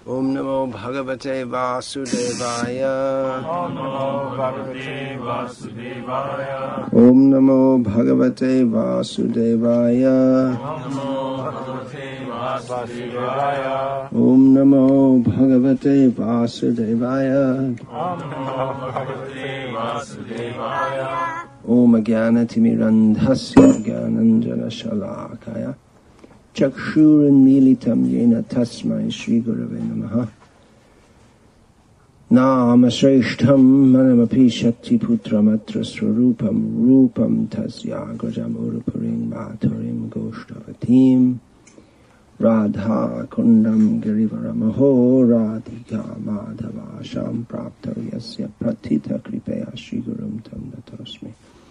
Om Namo Bhagavate Vasudevaya. Om Namo Bhagavate Vasudevaya. Om Namo Bhagavate Vasudevaya. Om Namo Bhagavate Om Vasudevaya. Namo Bhagavate Vasudevaya. Om Namo Bhagavate Vasudevaya. Om Jnanatirandhasya Jnananjana Shalakaya Chakshuranmilitam Yena Tasmai Shri Gurave Namaha. Nama Shreshtham Manamapi Shakti Putramatra Swarupam Rupam Tasya Grajam Urupurim Bhaturim Goshtavatim Radha Kundam Girivaramaho Radhika Madhava Sham Prapto Yasya Pratita Kripeya Shri Gurum Tam Natosmi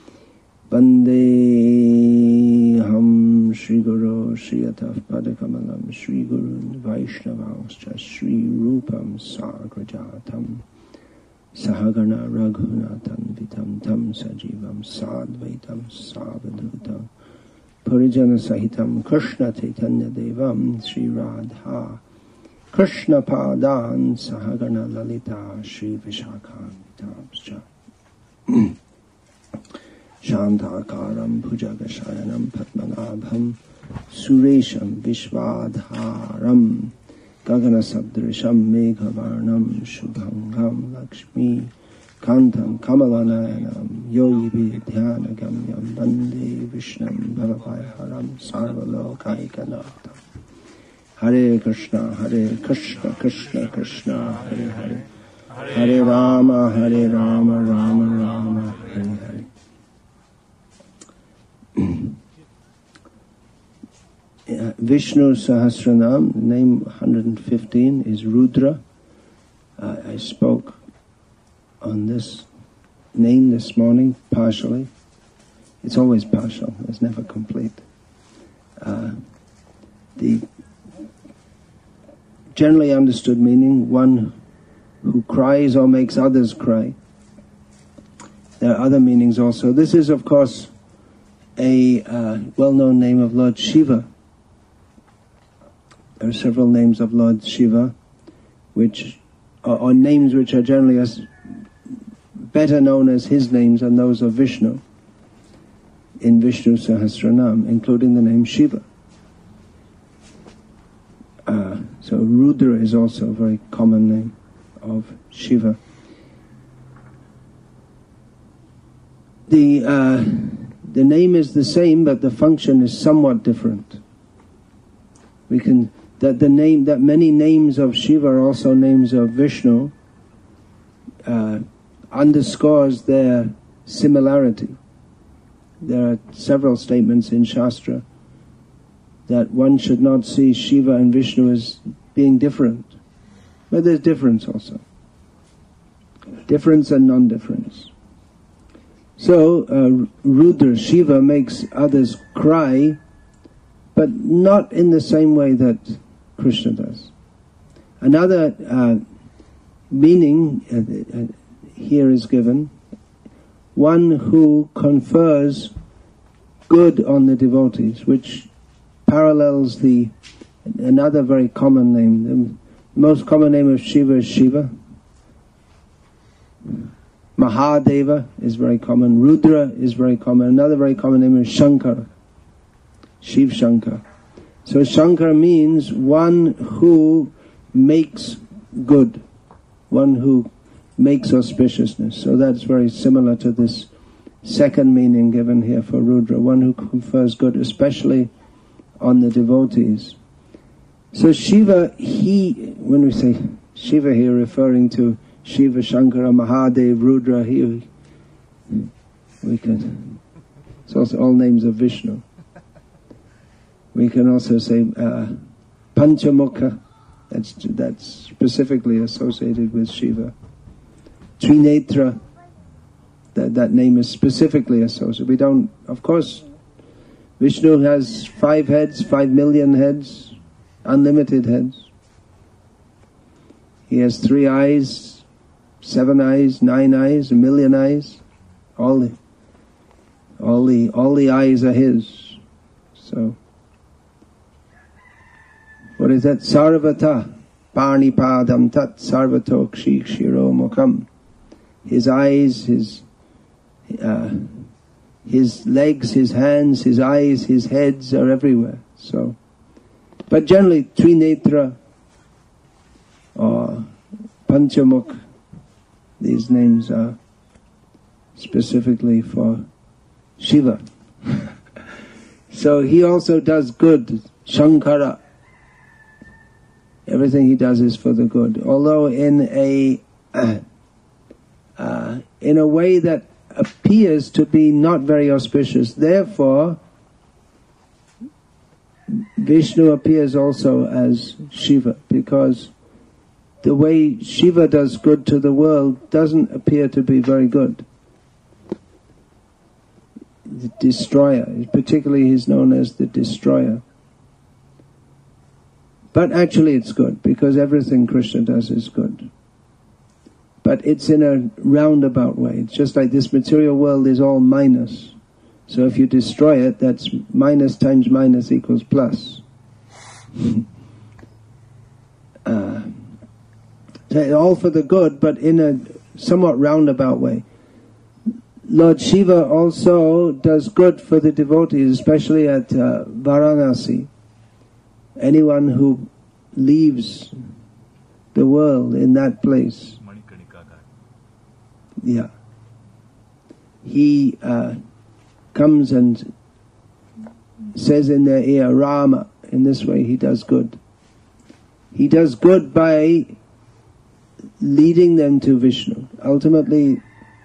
Bande Ham Shri Guru Shri Ataf Padakamalam Shri Gurun Vaishnavascha Shri Rupam Sagrajatam Sahagana Raghunatan Vitam Tam Sajivam Sadvaitam Savadhutam Parijana Sahitam Krishna Chaitanya Devam Shri Radha Krishna Padan Sahagana Lalita Shri Vishakhanvitamscha Shantakaram Bhujagashayanam Padmanabham Suresham Vishwadharam Gagana Sabdrisham Meghavarnam Shubhangam Lakshmi Kantam Kamalanayanam Yogi Vidhyanagamyam Bande Vishnam Bhavavayaharam Sarvalokaikanatam Hare Krishna Krishna Krishna Hare Hare Hare Rama Rama Rama Hare Hare. Vishnu Sahasranam, name 115 is Rudra. I spoke on this name this morning, partially. It's always partial, it's never complete. The generally understood meaning, one who cries or makes others cry. There are other meanings also. This is, of course, a well-known name of Lord Shiva. There are several names of Lord Shiva, which are names which are generally better known as his names than those of Vishnu in Vishnu Sahasranam, including the name Shiva. So Rudra is also a very common name of Shiva. The name is the same, but the function is somewhat different. That many names of Shiva are also names of Vishnu underscores their similarity. There are several statements in Shastra that one should not see Shiva and Vishnu as being different. But there's difference also. Difference and non-difference. So, Rudra, Shiva, makes others cry, but not in the same way that Krishna does. Another meaning here is given, one who confers good on the devotees, which parallels another very common name. The most common name of Shiva is Shiva. Mahadeva is very common. Rudra is very common. Another very common name is Shankara. Shiv Shankar. So Shankar means one who makes good, one who makes auspiciousness. So that's very similar to this second meaning given here for Rudra, one who confers good, especially on the devotees. So Shiva, when we say Shiva here, referring to Shiva, Shankara, Mahadev, Rudra, it's also all names of Vishnu. We can also say Panchamukha, that's specifically associated with Shiva. Trinetra, that name is specifically associated. We don't, of course, Vishnu has 5 heads, 5 million heads, unlimited heads. He has 3 eyes, 7 eyes, 9 eyes, 1 million eyes. All the eyes are his. So, what is that? Sarvata. Parnipadam tat sarvato kshikshiro mukham. His eyes, his legs, his hands, his eyes, his heads are everywhere. So, but generally Trinetra or Panchamukh, these names are specifically for Shiva. So he also does good, Shankara. Everything he does is for the good, although in a way that appears to be not very auspicious. Therefore, Vishnu appears also as Shiva, because the way Shiva does good to the world doesn't appear to be very good. The destroyer, particularly he's known as the destroyer. But actually it's good, because everything Krishna does is good. But it's in a roundabout way. It's just like this material world is all minus. So if you destroy it, that's minus times minus equals plus. All for the good, but in a somewhat roundabout way. Lord Shiva also does good for the devotees, especially at Varanasi. Anyone who leaves the world in that place, yeah, he comes and says in their ear, Rama. In this way he does good. He does good by leading them to Vishnu. Ultimately,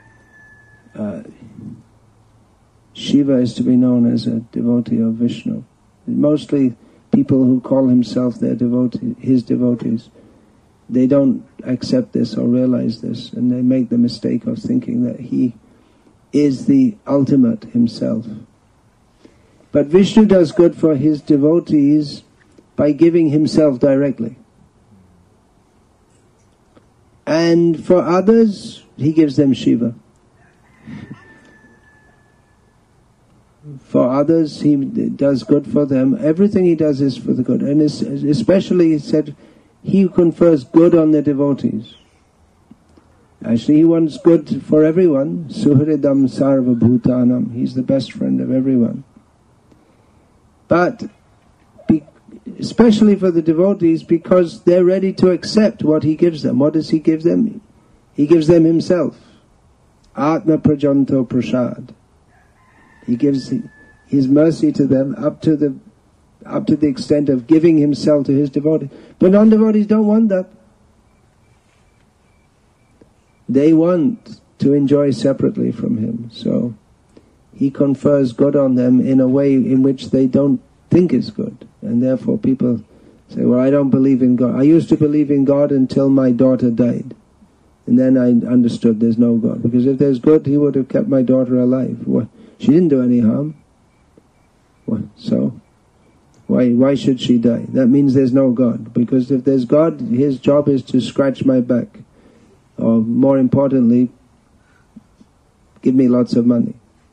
Shiva is to be known as a devotee of Vishnu. Mostly people who call himself their devotee, his devotees, they don't accept this or realize this, and they make the mistake of thinking that he is the ultimate himself. But Vishnu does good for his devotees by giving himself directly. And for others, he gives them Shiva. For others, he does good for them. Everything he does is for the good. And especially, he said, he who confers good on the devotees. Actually, he wants good for everyone. Suhridam sarva bhutanam. He's the best friend of everyone. But especially for the devotees, because they're ready to accept what he gives them. What does he give them? He gives them himself. Atma prajanto prasad. He gives his mercy to them up to the extent of giving himself to his devotees. But non-devotees don't want that. They want to enjoy separately from him. So he confers good on them in a way in which they don't think is good. And therefore people say, well, I don't believe in God. I used to believe in God until my daughter died. And then I understood there's no God. Because if there's good, he would have kept my daughter alive. She didn't do any harm. So why should she die? That means there's no God. Because if there's God, his job is to scratch my back. Or more importantly, give me lots of money.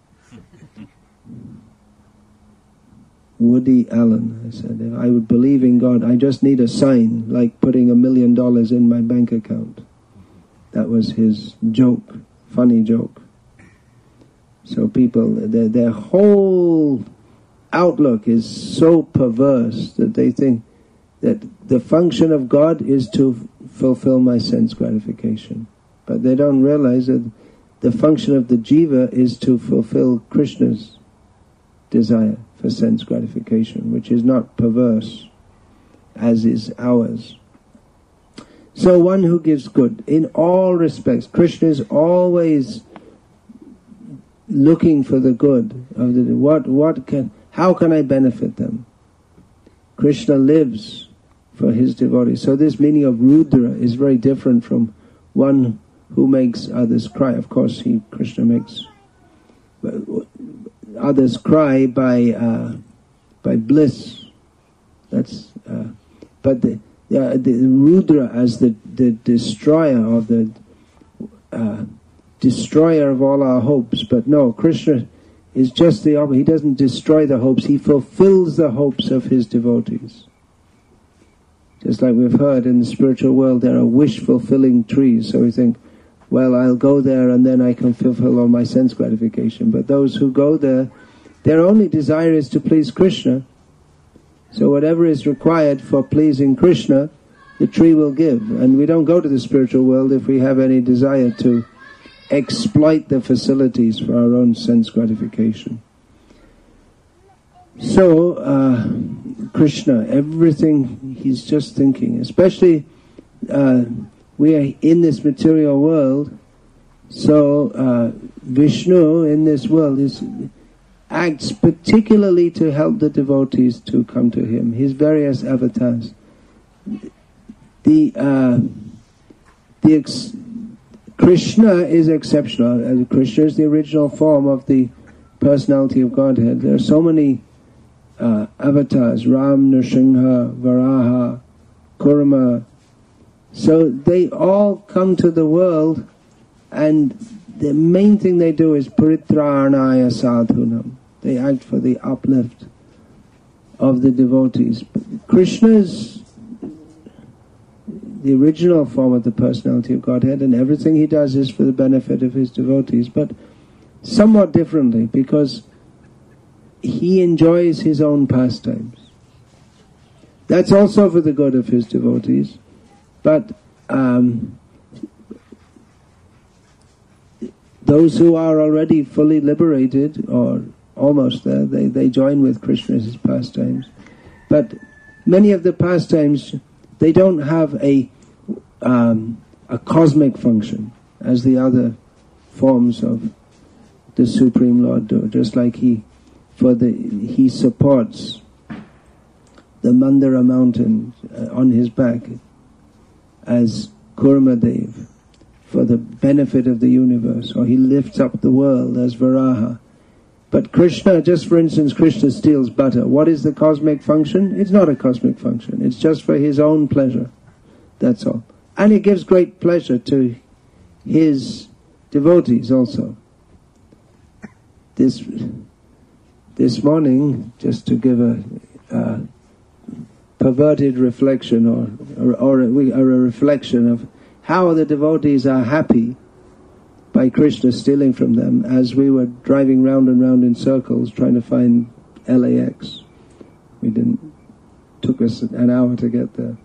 Woody Allen, I said, if I would believe in God, I just need a sign, like putting $1 million in my bank account. That was his joke, funny joke. So people, their whole outlook is so perverse that they think that the function of God is to fulfill my sense gratification. But they don't realize that the function of the jiva is to fulfill Krishna's desire for sense gratification, which is not perverse, as is ours. So one who gives good, in all respects, Krishna is always looking for the good of the how can I benefit them? Krishna lives for his devotees. So this meaning of Rudra is very different from one who makes others cry. Of course, Krishna makes others cry by bliss. That's but the Rudra as the destroyer of the destroyer of all our hopes. But no, Krishna is just the opposite. He doesn't destroy the hopes, he fulfills the hopes of his devotees. Just like we've heard in the spiritual world, there are wish-fulfilling trees. So we think, well, I'll go there and then I can fulfill all my sense gratification. But those who go there, their only desire is to please Krishna. So whatever is required for pleasing Krishna, the tree will give. And we don't go to the spiritual world if we have any desire to exploit the facilities for our own sense gratification. So, Krishna, everything he's just thinking, especially we are in this material world, so Vishnu in this world acts particularly to help the devotees to come to him, his various avatars. Krishna is exceptional. Krishna is the original form of the personality of Godhead. There are so many avatars, Ram, Nrsimha, Varaha, Kurma. So they all come to the world, and the main thing they do is paritranaya sadhunam. They act for the uplift of the devotees. Krishna is the original form of the personality of Godhead, and everything he does is for the benefit of his devotees, but somewhat differently, because he enjoys his own pastimes. That's also for the good of his devotees, but those who are already fully liberated, or almost there, they join with Krishna's pastimes. But many of the pastimes, they don't have a cosmic function as the other forms of the Supreme Lord do. Just like he supports the Mandara mountain on his back as Kurmadev for the benefit of the universe, or he lifts up the world as Varaha. But Krishna, just for instance, Krishna steals butter. What is the cosmic function? It's not a cosmic function. It's just for his own pleasure. That's all. And it gives great pleasure to his devotees also. This morning, just to give a perverted reflection or a reflection of how the devotees are happy by Krishna stealing from them, as we were driving round and round in circles trying to find LAX. Took us an hour to get there.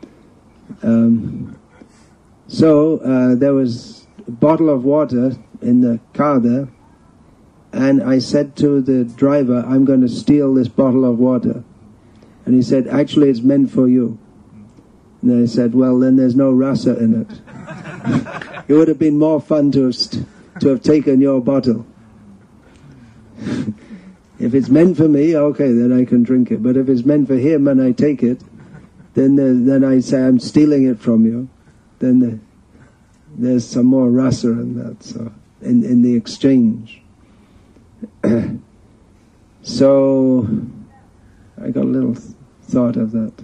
So there was a bottle of water in the car there, and I said to the driver, I'm going to steal this bottle of water. And he said, actually it's meant for you. And I said, well, then there's no rasa in it. It would have been more fun to have taken your bottle. If it's meant for me, okay, then I can drink it. But if it's meant for him and I take it, then I say I'm stealing it from you. Then there's some more rasa in that. So in the exchange. So I got a little thought of that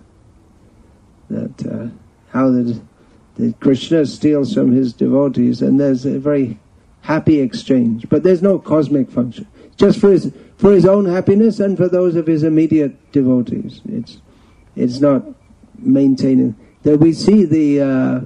how the Krishna steals from his devotees, and there's a very happy exchange. But there's no cosmic function. It's just for his own happiness and for those of his immediate devotees. It's not maintaining. That we see the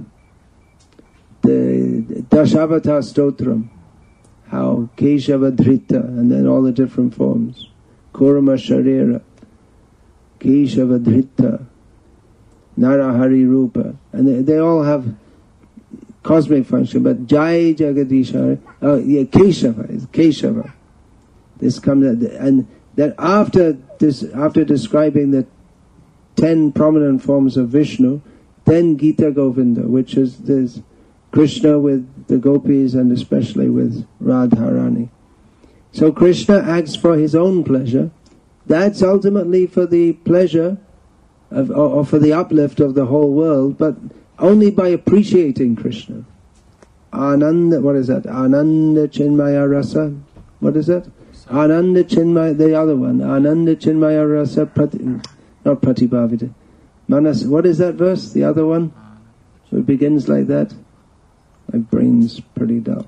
Dashavata Stotram, how Keshava Dhrita, and then all the different forms. Kurma Sharira, Keshava Dhrita, Narahari Rupa, and they all have cosmic function. But Jai Jagadishari, Keshava is Keshava. This comes, and then after describing the 10 prominent forms of Vishnu, then Gita Govinda, which is this Krishna with the gopis and especially with Radharani. So Krishna acts for his own pleasure. That's ultimately for the pleasure or for the uplift of the whole world, but only by appreciating Krishna. Ananda, what is that? Ananda Chinmaya Rasa. What is that? Ananda Chinmaya, the other one. Ananda Chinmaya Rasa, not Pratibhavita. Manas, what is that verse? The other one? So it begins like that. My brain's pretty dull.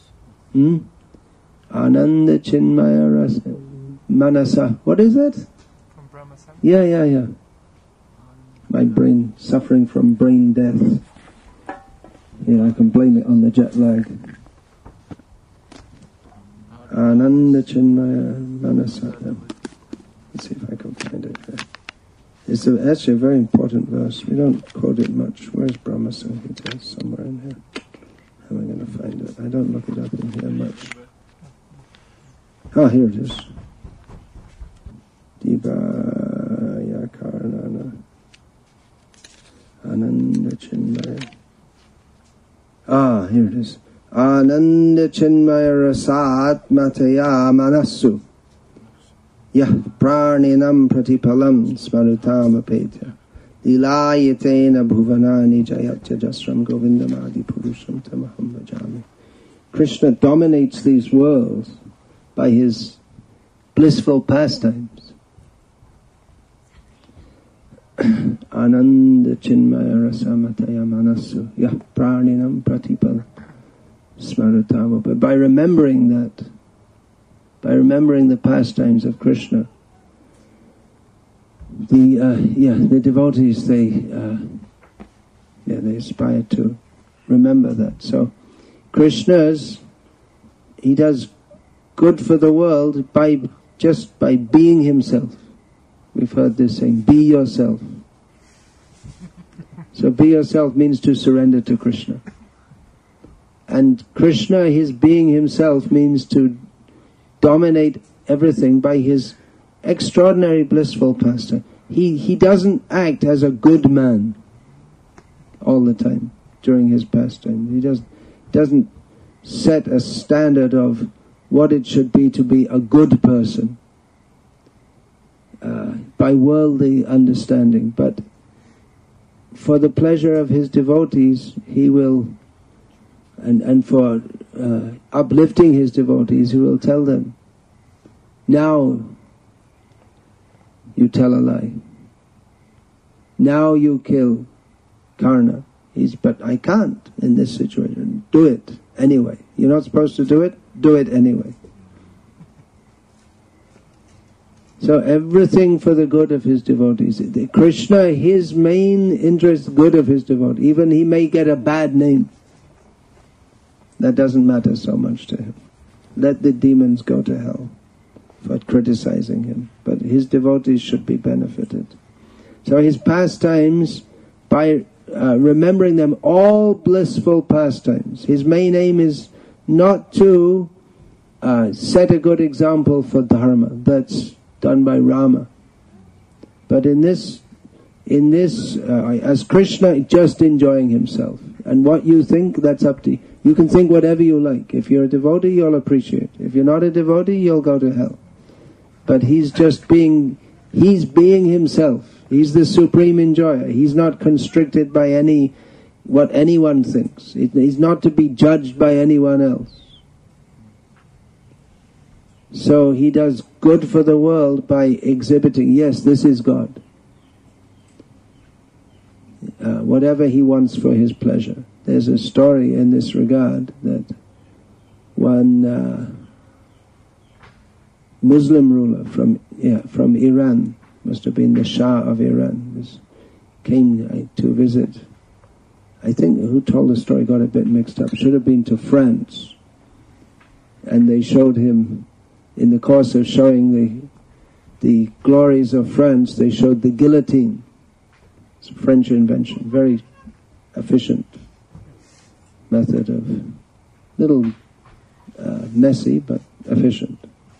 Ananda Chinmaya Rasa Manasa. What is that? From Brahma Samhita. Yeah. my brain suffering from brain death. Yeah, I can blame it on the jet lag. Ananda Chinmaya Manasaya. Let's see if I can find it here. It's actually a very important verse. We don't quote it much. Where's Brahma Samhita? It's somewhere in here. How am I going to find it? I don't look it up in here much. Ah, here it is. Dibaya Karnana Ananda Chinmaya. Ah, here it is. Ananda Chinmaya Rasat Mataya Manasu Yah Praninam Pratipalam Smarutam Apetya Lilayatena Bhuvanani Jayatya Jasram Govindamadi Purusham Tamaham Bhajami. Krishna dominates these worlds by his blissful pastimes. Ananda Chinmaya Rasamataya Manasu Yah Praninam Pratipalam Smarutam. But by remembering that, by remembering the pastimes of Krishna, the devotees they aspire to remember that. So he does good for the world just by being himself. We've heard this saying, be yourself. So be yourself means to surrender to Krishna. And Krishna, his being himself, means to dominate everything by his extraordinary blissful pastime. He doesn't act as a good man all the time during his pastime. He doesn't set a standard of what it should be to be a good person by worldly understanding. But for the pleasure of his devotees, he will, and for uplifting his devotees, he will tell them, now you tell a lie. Now you kill Karna. But I can't in this situation. Do it anyway. You're not supposed to do it anyway. So everything for the good of his devotees. Krishna, his main interest, good of his devotees. Even he may get a bad name. That doesn't matter so much to him. Let the demons go to hell for criticizing him. But his devotees should be benefited. So his pastimes, by remembering them, all blissful pastimes. His main aim is not to set a good example for dharma. That's done by Rama. But in this, as Krishna, just enjoying himself. And what you think, that's up to you. You can think whatever you like. If you're a devotee, you'll appreciate. If you're not a devotee, you'll go to hell. But he's being himself. He's the supreme enjoyer. He's not constricted by what anyone thinks. He's not to be judged by anyone else. So he does good for the world by exhibiting, yes, this is God. Whatever he wants for his pleasure. There's a story in this regard that one Muslim ruler from Iran, must have been the Shah of Iran, came to visit. I think who told the story got a bit mixed up. Should have been to France. And they showed him, in the course of showing the glories of France, they showed the guillotine. It's a French invention, very efficient method of, little messy but efficient.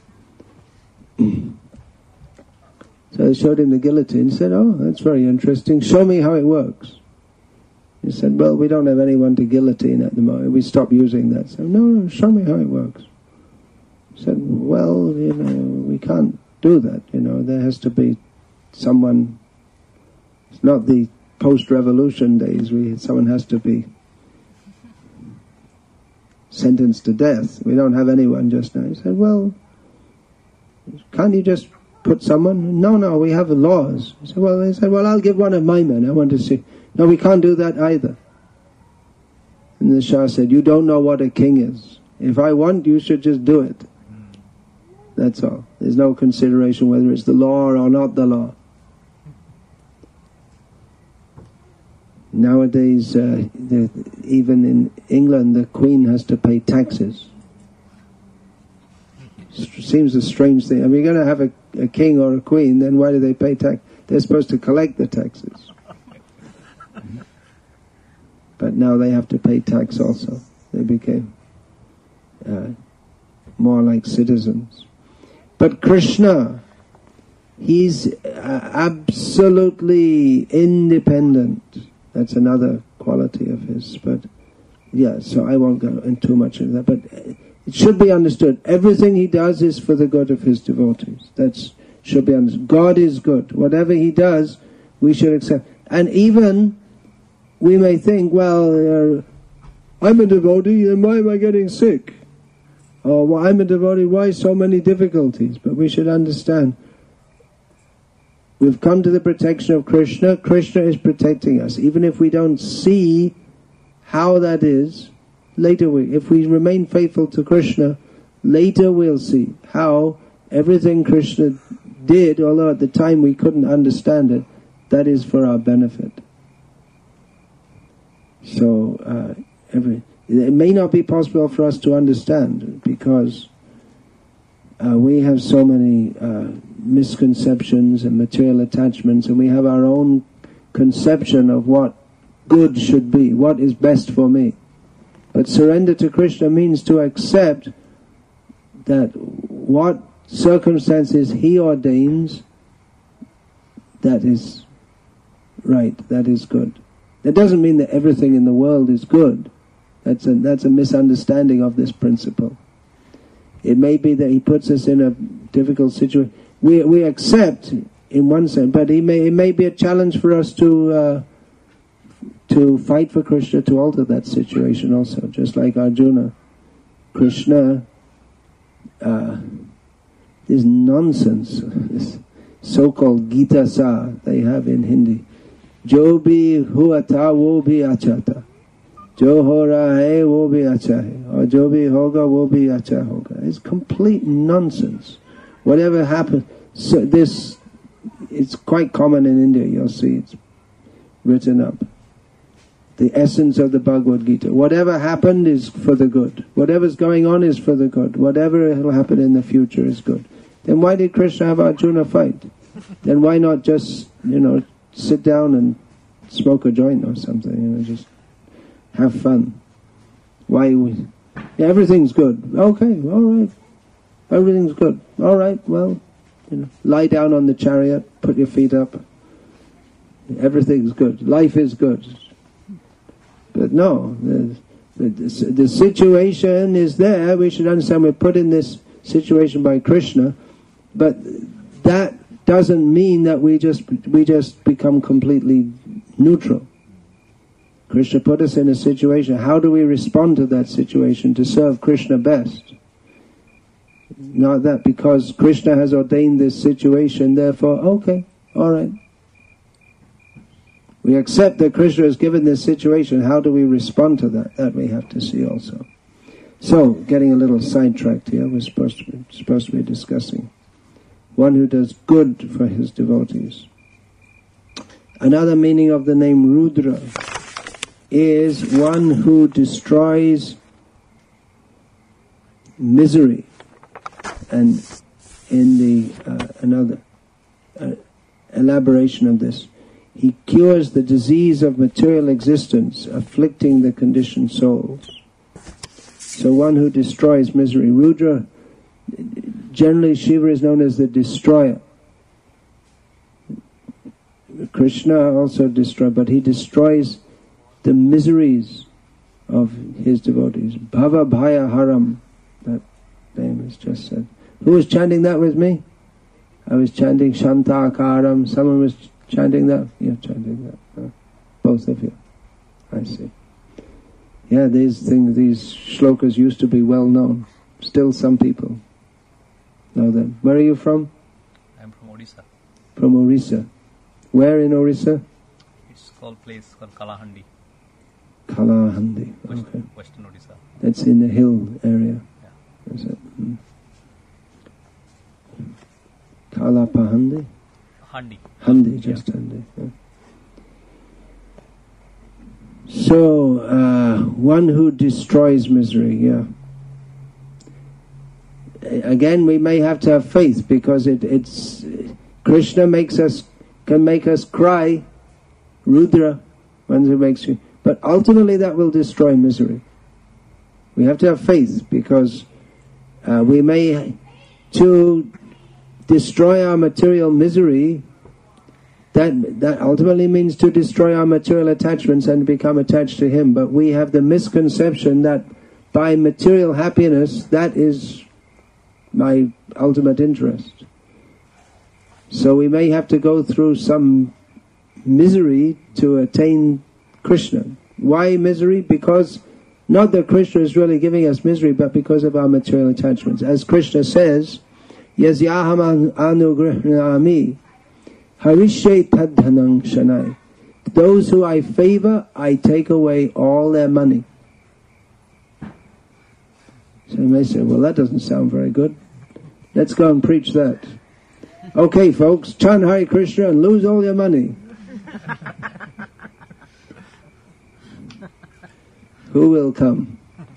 So they showed him the guillotine. He said, oh, that's very interesting. Show me how it works. He said, well, we don't have anyone to guillotine at the moment. We stopped using that. So, no, show me how it works. He said, well, we can't do that. There has to be someone. It's not the post-revolution days. Someone has to be sentenced to death. We don't have anyone just now. He said, well, can't you just put someone? No, we have laws. He said, well, I'll give one of my men. I want to see. No, we can't do that either. And the Shah said, you don't know what a king is. If I want, you should just do it. That's all. There's no consideration whether it's the law or not the law. Nowadays, even in England, the Queen has to pay taxes. Seems a strange thing. I mean, you're going to have a king or a queen, then why do they pay tax? They're supposed to collect the taxes. But now they have to pay tax also. They became more like citizens. But Krishna, he's absolutely independent. That's another quality of his. But yeah, so I won't go into too much of that. But it should be understood. Everything he does is for the good of his devotees. That should be understood. God is good. Whatever he does, we should accept. And even we may think, well, I'm a devotee, then why am I getting sick? Or well, I'm a devotee, why so many difficulties? But we should understand, we've come to the protection of Krishna. Krishna is protecting us. Even if we don't see how that is, later if we remain faithful to Krishna, later we'll see how everything Krishna did, although at the time we couldn't understand it, that is for our benefit. So, it may not be possible for us to understand because we have so many misconceptions and material attachments, and we have our own conception of what good should be, what is best for me. But surrender to Krishna means to accept that what circumstances he ordains, that is right, that is good. That doesn't mean that everything in the world is good. That's a misunderstanding of this principle. It may be that he puts us in a difficult situation. We accept in one sense, but it may be a challenge for us to fight for Krishna to alter that situation also. Just like Arjuna, Krishna, this nonsense, this so-called Gita Sa they have in Hindi. Jo bhi hua tha wo bhi acha tha, jo ho raha hai wo bhi acha hai, or jo bhi hoga wo bhi acha hoga. It's complete nonsense. Whatever happens, so it's quite common in India. You'll see it's written up. The essence of the Bhagavad Gita. Whatever happened is for the good. Whatever's going on is for the good. Whatever will happen in the future is good. Then why did Krishna have Arjuna fight? Then why not just, sit down and smoke a joint or something, just have fun? Everything's good. Okay, all right. Everything's good. All right, well, lie down on the chariot, put your feet up. Everything's good. Life is good. But no, the situation is there. We should understand we're put in this situation by Krishna, but that doesn't mean that we just become completely neutral. Krishna put us in a situation. How do we respond to that situation to serve Krishna best? Not that because Krishna has ordained this situation, therefore, okay, all right. We accept that Krishna has given this situation. How do we respond to that? That we have to see also. So, getting a little sidetracked here, we're supposed to be discussing one who does good for his devotees. Another meaning of the name Rudra is one who destroys misery. And in the another elaboration of this, he cures the disease of material existence, afflicting the conditioned souls. So one who destroys misery. Rudra, generally Shiva is known as the destroyer. Krishna also destroys, but he destroys the miseries of his devotees. Bhava Bhaya Haram, that name is just said. Who was chanting that with me? I was chanting Shantakaram. Someone was chanting that? You're chanting that. Both of you. I see. Yeah, these shlokas used to be well known. Still some people know them. Where are you from? I'm from Odisha. From Orissa. Where in Orissa? It's called place called Kalahandi. Kalahandi. Okay. Western Odisha. That's in the hill area. Yeah. Is it? Kalapahandi? Handi. Handi, just Handi. Yeah. So, one who destroys misery, yeah. Again, we may have to have faith, because it's Krishna can make us cry, Rudra, when it makes you, but ultimately that will destroy misery. We have to have faith, because we may, to destroy our material misery, that ultimately means to destroy our material attachments and become attached to Him. But we have the misconception that by material happiness, that is my ultimate interest. So we may have to go through some misery to attain Krishna. Why misery? Because not that Krishna is really giving us misery, but because of our material attachments. As Krishna says, Yasyaham anugrahnami harishe tadhanam shanai. Those who I favor, I take away all their money. So you may say, well, that doesn't sound very good. Let's go and preach that. Okay, folks, chant Hare Krishna and lose all your money. Who will come?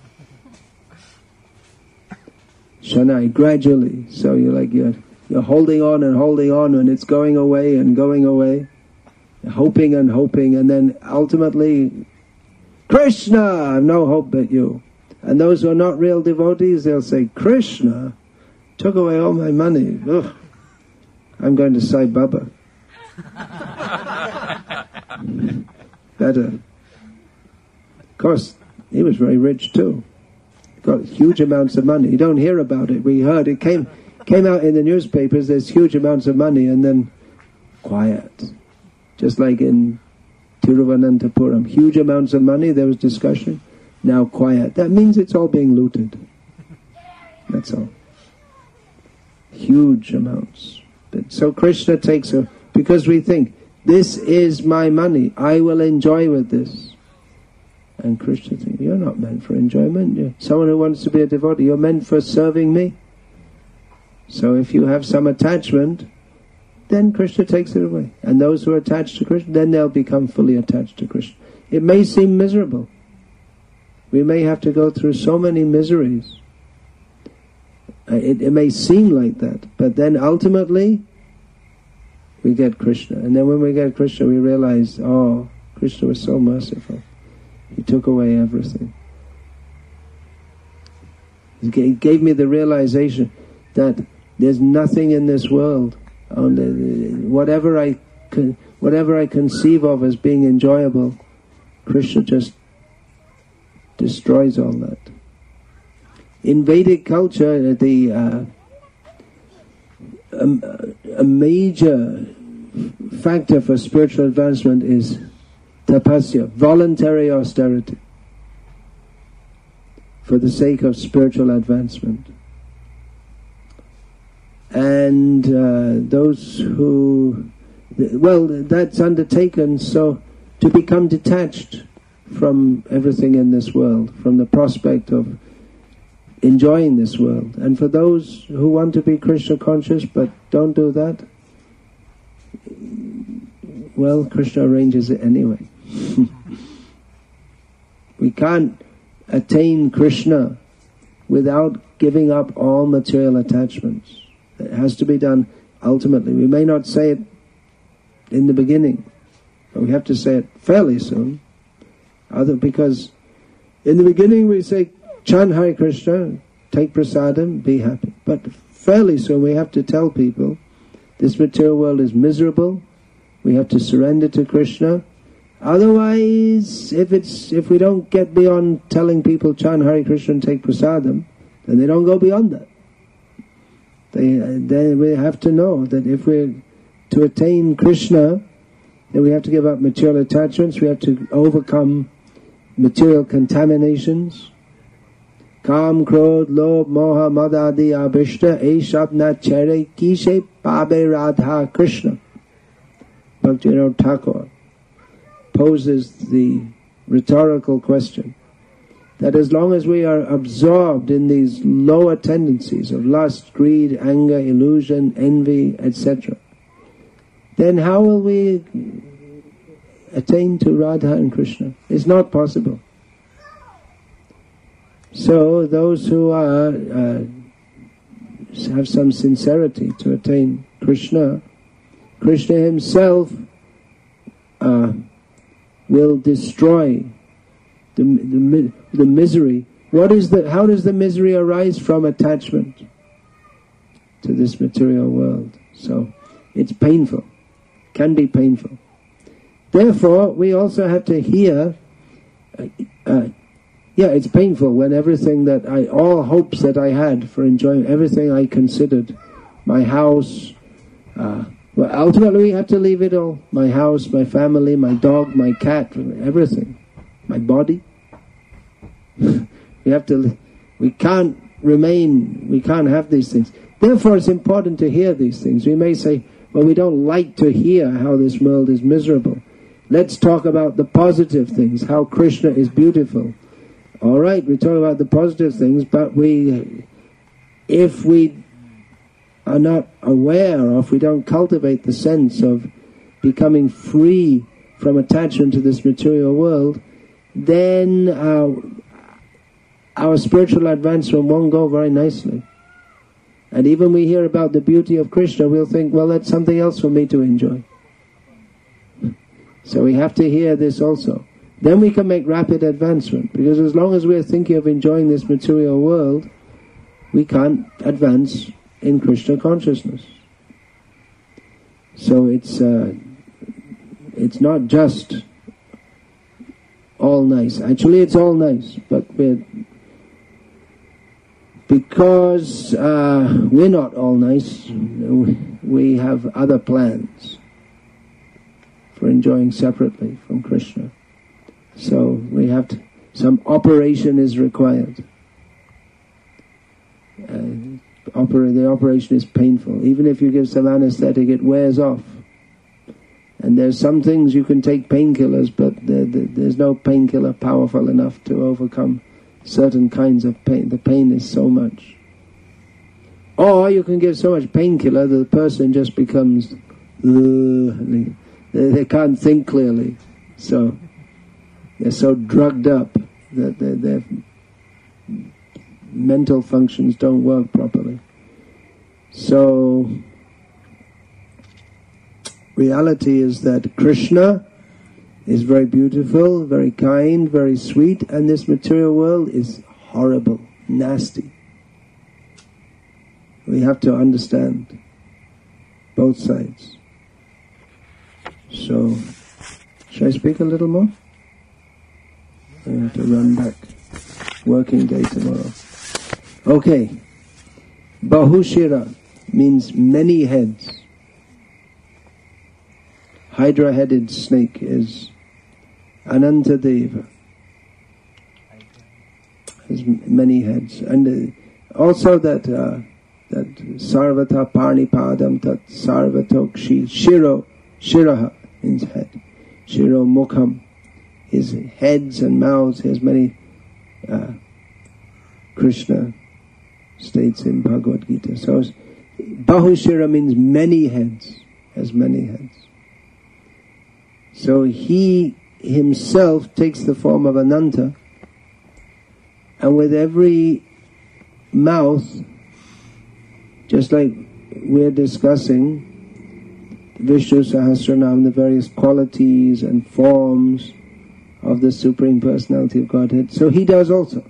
Shanai, gradually. So you're holding on and it's going away and going away, hoping and hoping, and then ultimately, Krishna, I have no hope but you. And those who are not real devotees, they'll say, Krishna took away all my money. Ugh, I'm going to Sai Baba. Better. Of course, he was very rich too. Got huge amounts of money. You don't hear about it. We heard it came out in the newspapers. There's huge amounts of money, and then quiet. Just like in Tiruvananthapuram, huge amounts of money. There was discussion. Now quiet. That means it's all being looted. That's all. Huge amounts. So Krishna takes because we think, this is my money, I will enjoy with this. And Krishna thinks, you're not meant for enjoyment. You're someone who wants to be a devotee, you're meant for serving me. So if you have some attachment, then Krishna takes it away. And those who are attached to Krishna, then they'll become fully attached to Krishna. It may seem miserable. We may have to go through so many miseries. It may seem like that, but then ultimately we get Krishna. And then when we get Krishna, we realize, oh, Krishna was so merciful. He took away everything. He gave me the realization that there's nothing in this world. Whatever I conceive of as being enjoyable, Krishna just destroys all that. In Vedic culture, a major factor for spiritual advancement is tapasya, voluntary austerity, for the sake of spiritual advancement. And those who, that's undertaken so to become detached from everything in this world, from the prospect of enjoying this world. And for those who want to be Krishna conscious but don't do that, well, Krishna arranges it anyway. We can't attain Krishna without giving up all material attachments. It has to be done ultimately. We may not say it in the beginning, but we have to say it fairly soon. Because in the beginning we say, chant Hare Krishna, take prasadam, be happy. But fairly soon we have to tell people, this material world is miserable, we have to surrender to Krishna. Otherwise, if we don't get beyond telling people chant Hare Krishna and take prasadam, then they don't go beyond that. They we have to know that if we're to attain Krishna, then we have to give up material attachments, we have to overcome material contaminations. Kam, Krodh, Lobh, Moha, Mad Adi, Abhishta, Eshabna, Chere, Kishe, Pabe, Radha, Krishna. Bhaktivinoda Thakur poses the rhetorical question that as long as we are absorbed in these lower tendencies of lust, greed, anger, illusion, envy, etc., then how will we attain to Radha and Krishna. It's not possible. So those who are have some sincerity to attain Krishna, Krishna himself will destroy the misery. How does the misery arise? From attachment to this material world. So it's painful, can be painful. Therefore, we also have to hear, it's painful when everything all hopes that I had for enjoying, everything I considered, my house, ultimately we have to leave it all. My house, my family, my dog, my cat, everything. My body. We can't have these things. Therefore it's important to hear these things. We may say, well, we don't like to hear how this world is miserable. Let's talk about the positive things, how Krishna is beautiful. All right, we talk about the positive things, but if we are not aware, or if we don't cultivate the sense of becoming free from attachment to this material world, then our spiritual advancement won't go very nicely. And even we hear about the beauty of Krishna, we'll think, well, that's something else for me to enjoy. So we have to hear this also. Then we can make rapid advancement, because as long as we're thinking of enjoying this material world, we can't advance in Krishna consciousness. So it's not just all nice. Actually, it's all nice, but because we're not all nice, we have other plans for enjoying separately from Krishna. So we have to, some operation is required. The operation is painful. Even if you give some anesthetic, it wears off. And there's some things you can take painkillers, but there's no painkiller powerful enough to overcome certain kinds of pain. The pain is so much. Or you can give so much painkiller that the person just becomes, they can't think clearly. So they're so drugged up that their mental functions don't work properly. So reality is that Krishna is very beautiful, very kind, very sweet, and this material world is horrible, nasty. We have to understand both sides. So, should I speak a little more? I have to run back. Working day tomorrow. Okay. Bahushira means many heads. Hydra-headed snake is Anantadeva. Has many heads. And also that Sarvata Parnipadam Tat Sarvatokshi Shiraha means head. Shiro Mukham. His heads and mouths, he has many, Krishna states in Bhagavad Gita. So Bahushira means many heads, has many heads. So he himself takes the form of Ananta, and with every mouth, just like we're discussing Vishnu Sahasranam, the various qualities and forms of the Supreme Personality of Godhead, so he does also.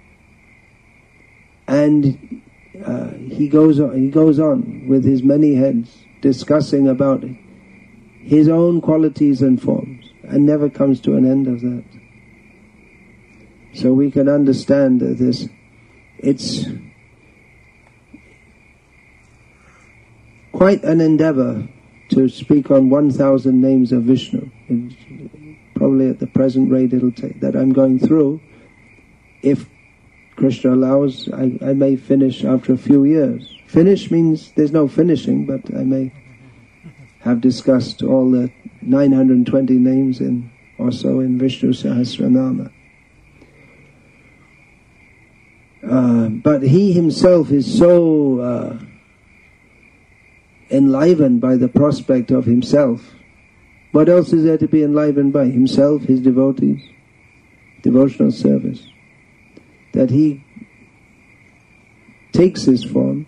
And he goes on with his many heads, discussing about his own qualities and forms, and never comes to an end of that. So we can understand that it's quite an endeavor to speak on 1,000 names of Vishnu. Probably at the present rate it'll take that I'm going through. If Krishna allows, I may finish after a few years. Finish means there's no finishing, but I may have discussed all the 920 names also in Vishnu Sahasranama. But he himself is so enlivened by the prospect of himself What else is there to be enlivened by? Himself, his devotees, devotional service. That he takes this form,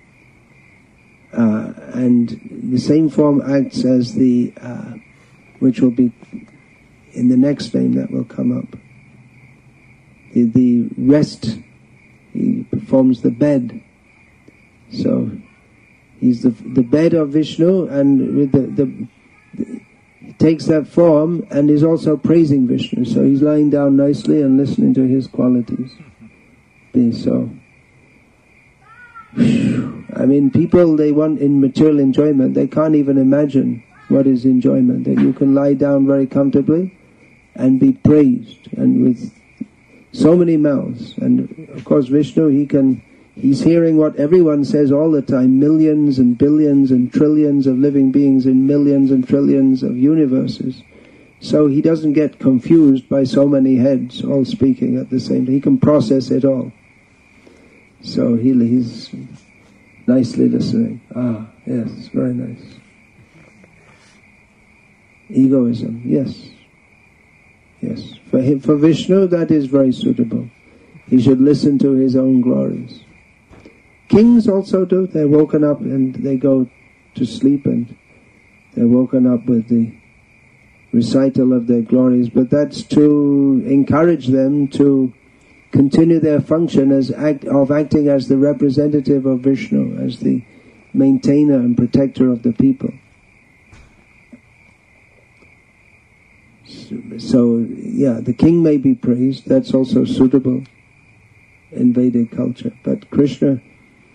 and the same form acts as the, which will be in the next name that will come up. The rest, he performs the bed. So he's the bed of Vishnu, and with he takes that form and is also praising Vishnu. So he's lying down nicely and listening to his qualities. So, I mean, people, they want in material enjoyment, they can't even imagine what is enjoyment. That you can lie down very comfortably and be praised, and with so many mouths. And of course Vishnu, he's hearing what everyone says all the time, millions and billions and trillions of living beings in millions and trillions of universes. So he doesn't get confused by so many heads all speaking at the same time. He can process it all. So he's nicely listening. Ah, yes, very nice. Egoism, yes. Yes, for Vishnu that is very suitable. He should listen to his own glories. Kings also do. They're woken up and they go to sleep, and they're woken up with the recital of their glories, but that's to encourage them to continue their function of acting as the representative of Vishnu, as the maintainer and protector of the people. So, yeah, the king may be praised. That's also suitable in Vedic culture. But Krishna,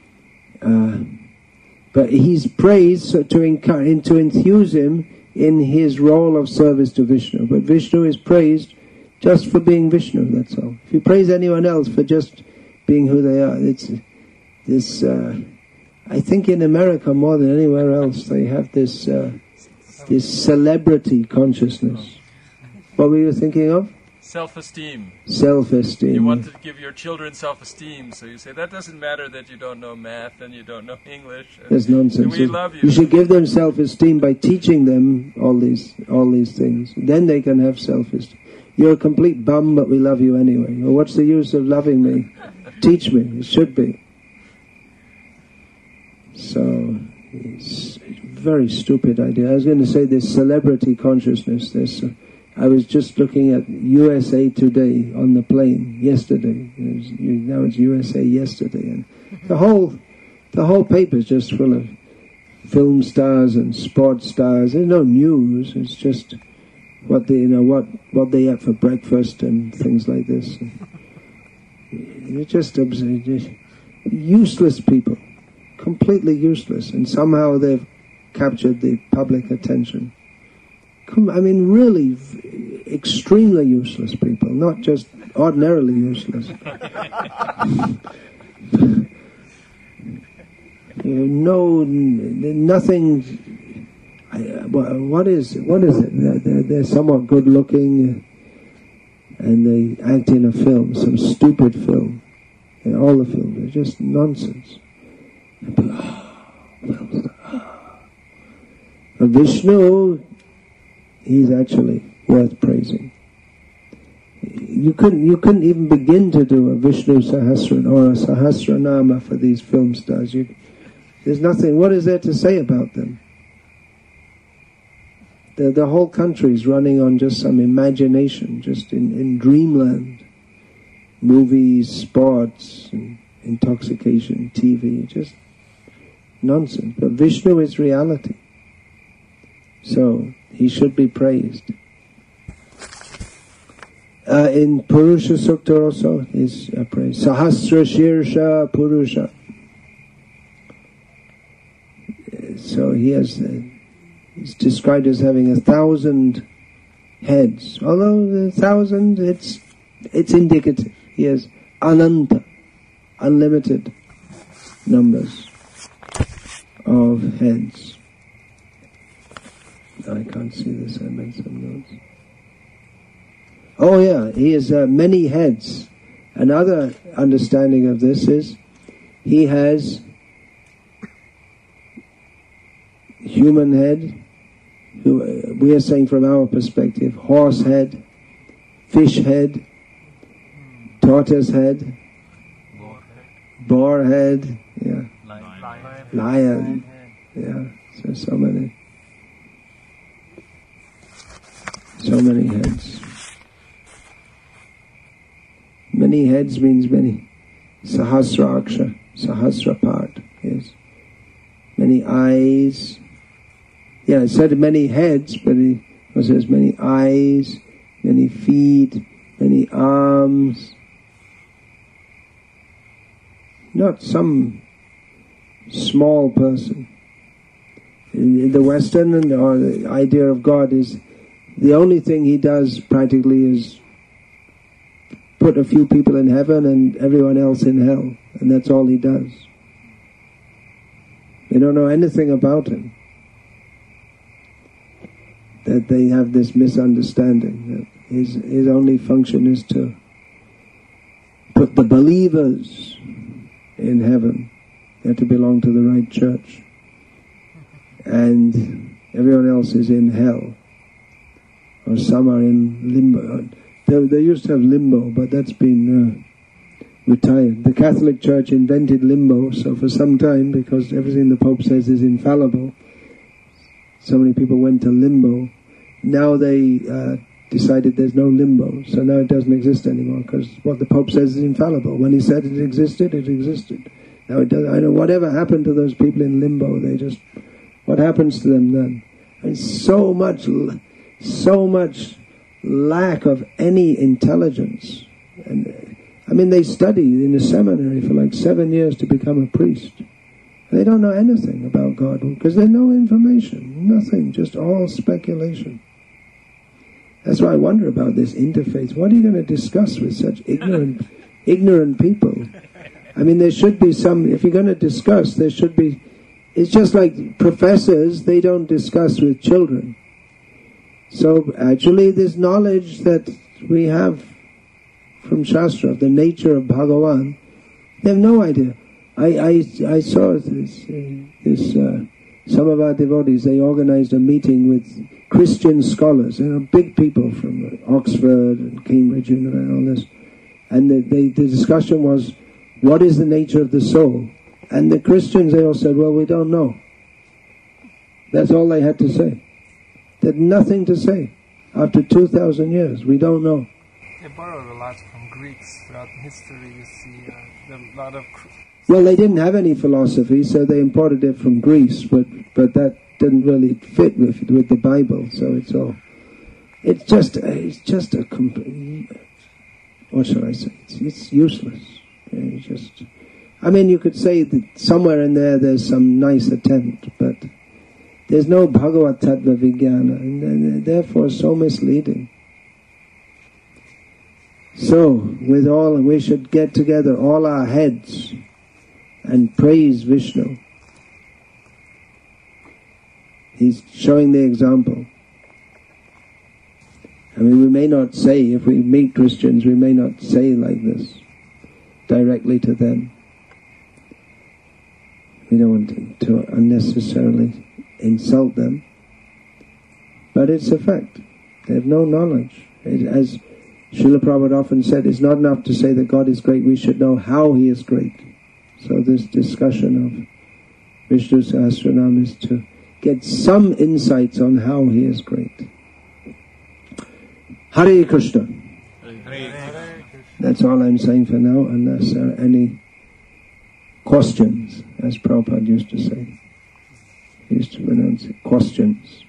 but he's praised to enthuse him in his role of service to Vishnu. But Vishnu is praised just for being Vishnu, that's all. If you praise anyone else for just being who they are, it's this, I think in America more than anywhere else, they have this celebrity consciousness. What were you thinking of? Self-esteem. Self-esteem. You want to give your children self-esteem, so you say, that doesn't matter that you don't know math and you don't know English. That's nonsense. We love you. You should give them self-esteem by teaching them all these things. Then they can have self-esteem. You're a complete bum, but we love you anyway. Well, what's the use of loving me? Teach me. It should be. So, it's a very stupid idea. I was going to say this celebrity consciousness. I was just looking at USA Today on the plane yesterday. Now it's USA Yesterday, and the whole paper is just full of film stars and sports stars. There's no news. It's just what they ate for breakfast and things like this. You're just useless people, completely useless, and somehow they've captured the public attention. I mean, really, extremely useless people, not just ordinarily useless. Nothing. What is it? They're somewhat good looking, and they act in a film, some stupid film. And all the films are just nonsense. Vishnu, he's actually worth praising. You couldn't even begin to do a Vishnu Sahasranama or a Sahasranama for these film stars. There's nothing. What is there to say about them? The whole country's running on just some imagination, just in dreamland. Movies, sports, and intoxication, TV, just nonsense. But Vishnu is reality. So, he should be praised. In Purusha Sukta also is praised. Sahasra Shirsha Purusha. So he's described as having 1,000 heads. Although 1,000, it's indicative. He has ananta, unlimited numbers of heads. I can't see this, I made some notes. Oh yeah, he has many heads. Another understanding of this is he has human head, We are saying from our perspective, horse head, fish head, tortoise head, boar head, yeah, lion, yeah. So many heads. Many heads means many. Sahasra aksha, sahasra part, yes. Many eyes. Yeah, it said many heads, but it says many eyes, many feet, many arms. Not some small person. In the Western or the idea of God is the only thing he does practically is put a few people in heaven and everyone else in hell, and that's all he does. They don't know anything about him. That they have this misunderstanding that his only function is to put the believers in heaven. They have to belong to the right church. And everyone else is in hell. Or some are in limbo. They used to have limbo, but that's been retired. The Catholic Church invented limbo, so for some time, because everything the Pope says is infallible, so many people went to limbo. Now they decided there's no limbo, so now it doesn't exist anymore, because what the Pope says is infallible. When he said it existed, it existed. Now it doesn't. I know whatever happened to those people in limbo. What happens to them then? And so much lack of any intelligence. And I mean, they study in a seminary for like 7 years to become a priest. They don't know anything about God because there's no information, nothing, just all speculation. That's why I wonder about this interfaith. What are you going to discuss with such ignorant people? I mean, there should be some, if you're going to discuss, there should be, it's just like professors, they don't discuss with children. So actually this knowledge that we have from Shastra, the nature of Bhagavan, they have no idea. I saw this some of our devotees, they organized a meeting with Christian scholars, big people from Oxford and Cambridge and all this. And the discussion was, what is the nature of the soul? And the Christians, they all said, well, we don't know. That's all they had to say. They had nothing to say. After 2,000 years, we don't know. They borrowed a lot from Greeks throughout history. You see a lot of... Well, they didn't have any philosophy, so they imported it from Greece, but that didn't really fit with the Bible. So it's just a complete, what should I say? It's useless. I mean, you could say that somewhere in there's some nice attempt, but there's no Bhagavad Tattva Vijnana, and therefore so misleading. So, we should get together all our heads and praise Vishnu. He's showing the example. I mean, we may not say, if we meet Christians, we may not say like this directly to them. We don't want to unnecessarily insult them. But it's a fact. They have no knowledge. As Srila Prabhupada often said, it's not enough to say that God is great, we should know how He is great. So this discussion of Vishnu Sahasranam is to get some insights on how He is great. Hare Krishna. That's all I'm saying for now, unless there are any questions, as Prabhupada used to say. He used to pronounce it, questions.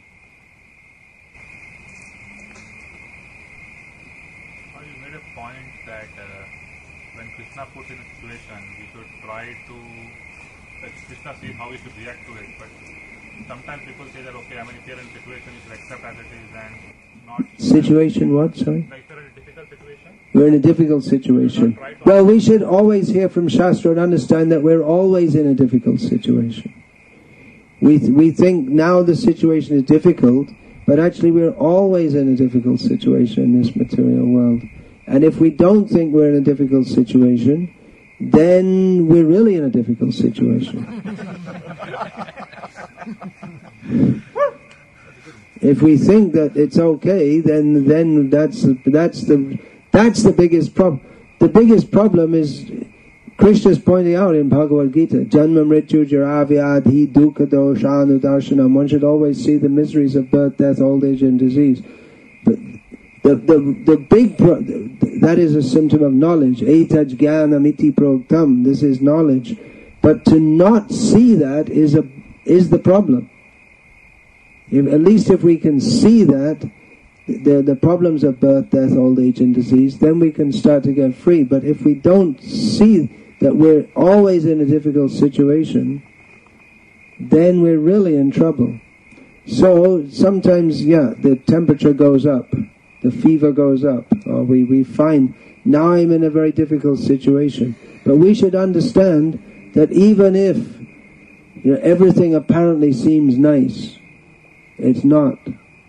You made a point that when Krishna puts in a situation, we should try to, let Krishna see how we should react to it. But sometimes people say that, okay, if you're in a situation, you should accept as it is and not... Situation what, sorry? Like if you're in a difficult situation? We're in a difficult situation. Well, we should always hear from Shastra and understand that we're always in a difficult situation. We think now the situation is difficult, but actually we're always in a difficult situation in this material world. And if we don't think we're in a difficult situation, then we're really in a difficult situation. If we think that it's okay, then that's the biggest problem. The biggest problem is Krishna's pointing out in Bhagavad Gita, Janma Mrityu Jara Vyadhi Dukkha Doshanu Darshanam. One should always see the miseries of birth, death, old age and disease. But the big that is a symptom of knowledge. Etaj Jnanam iti proktam. This is knowledge. But to not see that is the problem. At least if we can see that, the problems of birth, death, old age and disease, then we can start to get free. But if we don't see that we're always in a difficult situation, then we're really in trouble. So sometimes, the temperature goes up, the fever goes up, or we find, now I'm in a very difficult situation. But we should understand that even if everything apparently seems nice, it's not.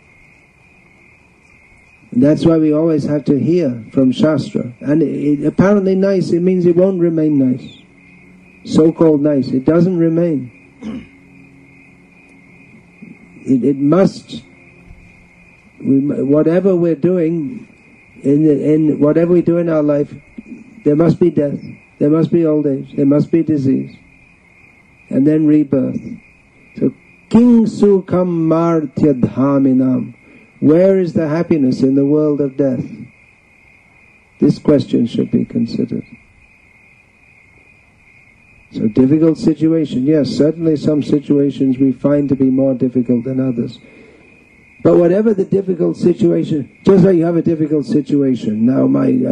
And that's why we always have to hear from Shastra. And apparently nice, it means it won't remain nice. So-called nice, it doesn't remain. It must. Whatever we're doing, in whatever we do in our life, there must be death, there must be old age, there must be disease, and then rebirth. So, King Sukham Martya Dhaminam. Where is the happiness in the world of death? This question should be considered. So difficult situation, yes, certainly some situations we find to be more difficult than others. But whatever the difficult situation, just like you have a difficult situation, now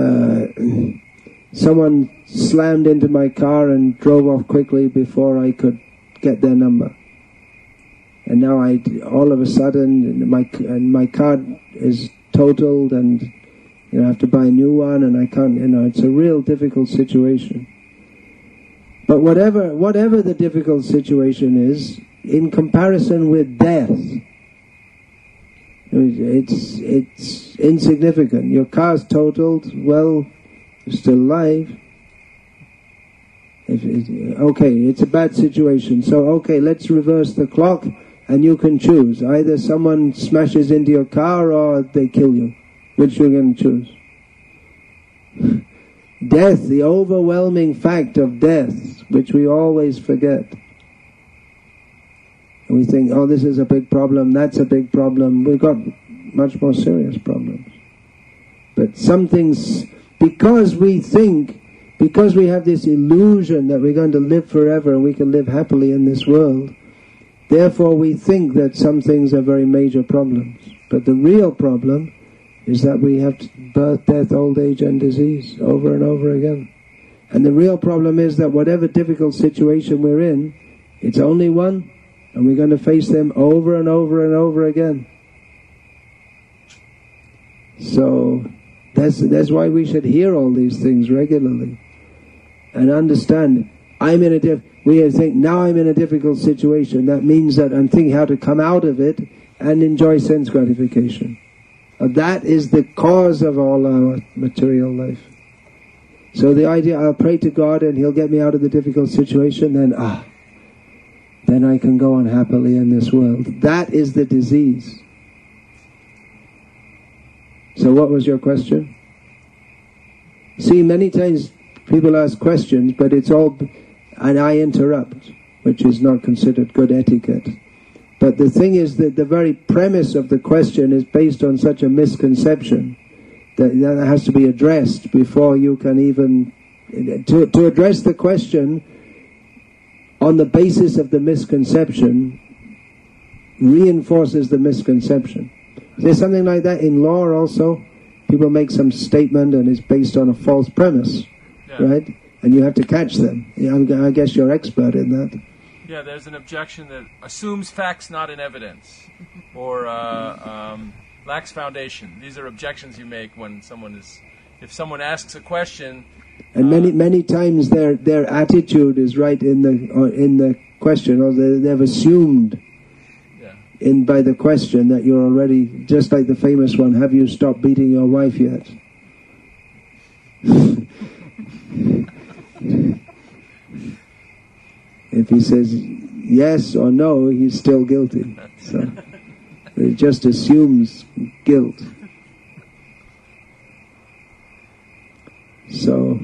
someone slammed into my car and drove off quickly before I could get their number. And now all of a sudden, my car is totaled, and I have to buy a new one, and I can't. It's a real difficult situation. But whatever the difficult situation is, in comparison with death, it's insignificant. Your car's totaled. Well, you're still alive. It's a bad situation. So let's reverse the clock. And you can choose. Either someone smashes into your car or they kill you. Which you're going to choose? Death, the overwhelming fact of death, which we always forget. And we think, this is a big problem, that's a big problem. We've got much more serious problems. But some things, because we have this illusion that we're going to live forever and we can live happily in this world, therefore we think that some things are very major problems. But the real problem is that we have birth, death, old age and disease over and over again. And the real problem is that whatever difficult situation we're in, it's only one, and we're going to face them over and over and over again. So that's why we should hear all these things regularly and understand. We think, now I'm in a difficult situation. That means that I'm thinking how to come out of it and enjoy sense gratification. That is the cause of all our material life. So the idea, I'll pray to God and He'll get me out of the difficult situation, then I can go on happily in this world. That is the disease. So what was your question? See, many times people ask questions, but it's all... and I interrupt, which is not considered good etiquette. But the thing is that the very premise of the question is based on such a misconception that has to be addressed before you can even... To address the question on the basis of the misconception reinforces the misconception. There's something like that in law also. People make some statement and it's based on a false premise, right? And you have to catch them. I guess you're expert in that. Yeah, there's an objection that assumes facts not in evidence, or lacks foundation. These are objections you make when if someone asks a question. And many times their attitude is right in the question, or they've assumed by the question that you're already, just like the famous one, have you stopped beating your wife yet? If he says yes or no, he's still guilty. So It just assumes guilt. So,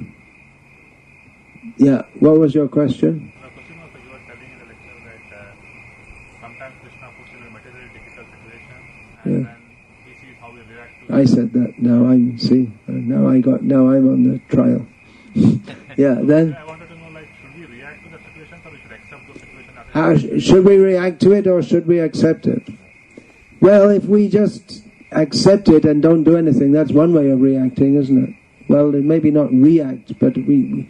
yeah, what was your question? The question was, you were telling in the lecture that sometimes Krishna puts you in a materially difficult situation, and then he sees how we react to it. I said that. Now I'm on the trial. Yeah, then I wanted to know, should we react to the situation, or we should accept those situations? should we react to it or should we accept it? Well, if we just accept it and don't do anything, that's one way of reacting, isn't it? Well, maybe not react, but we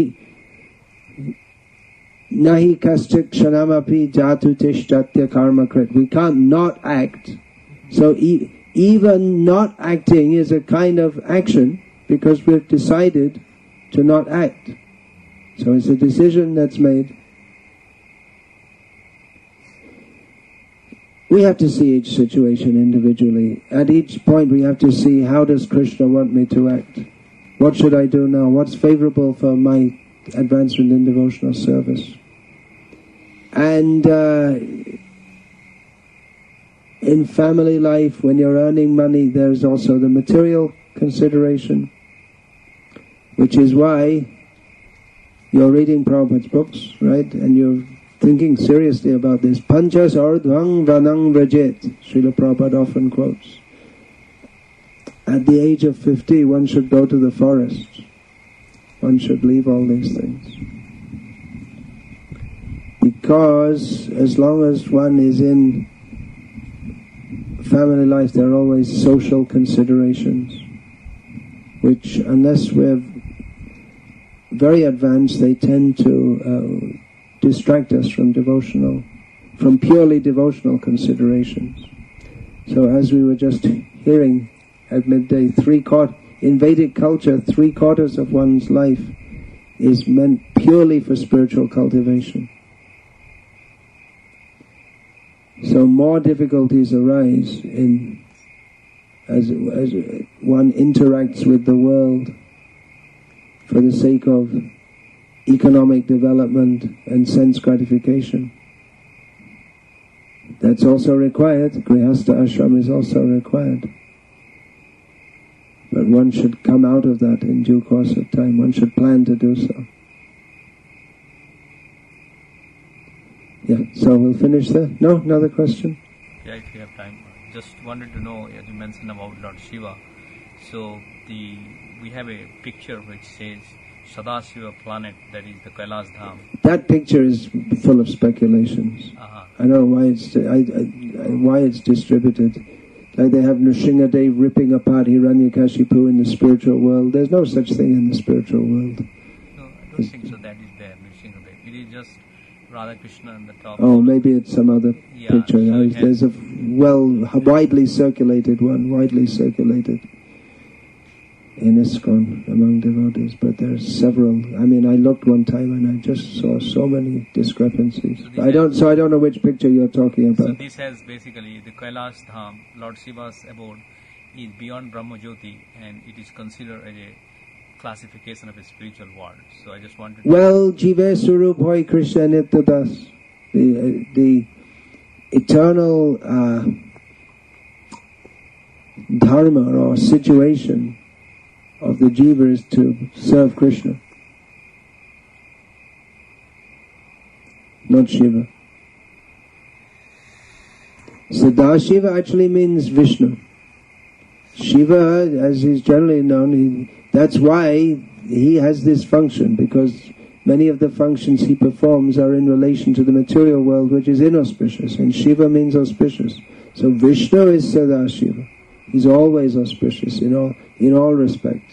nahi kaschit kshanamapi jatu tishtatya karma krit. We can't not act. So even not acting is a kind of action because we've decided to not act. So it's a decision that's made. We have to see each situation individually. At each point we have to see, how does Krishna want me to act? What should I do now? What's favorable for my advancement in devotional service? And in family life, when you're earning money, there's also the material consideration, which is why you're reading Prabhupada's books, right? And you're thinking seriously about this. Panchas ardhvang vanang vrajet, Srila Prabhupada often quotes. At the age of 50, one should go to the forest. One should leave all these things. Because as long as one is in family life, there are always social considerations, which, unless we're very advanced, they tend to distract us from purely devotional considerations. So as we were just hearing at midday, in Vedic culture, 3/4 of one's life is meant purely for spiritual cultivation. So more difficulties arise as one interacts with the world for the sake of economic development and sense gratification. That's also required. Grihastha ashram is also required. But one should come out of that in due course of time. One should plan to do so. Yeah, so we'll finish there. No? Another question? Yeah, if you have time. Just wanted to know, as you mentioned about Lord Shiva, so we have a picture which says Sadashiva planet, that is the Kailas Dham. That picture is full of speculations. Uh-huh. I don't know why it's distributed. Like they have Nrsingadev ripping apart Hiranyakashipu in the spiritual world. There's no such thing in the spiritual world. No, I don't think so. That is there, Nrsingadev. It is just Radha Krishna on the top. Oh, maybe it's some other picture. So There's a widely circulated in ISKCON among devotees, but there's several. I mean, I looked one time and I just saw so many discrepancies. I don't know which picture you're talking about. So this has basically the Kailas Dham, Lord Shiva's abode, is beyond Brahma Jyoti, and it is considered as a classification of a spiritual world. So I just wanted to... Well, Jive Surup Hoy Krishna Nityadas, the eternal dharma or situation of the jiva is to serve Krishna, not Shiva. Sadashiva actually means Vishnu. Shiva, as is generally known, that's why he has this function, because many of the functions he performs are in relation to the material world, which is inauspicious, and Shiva means auspicious. So Vishnu is Sadashiva. He's always auspicious in all respects.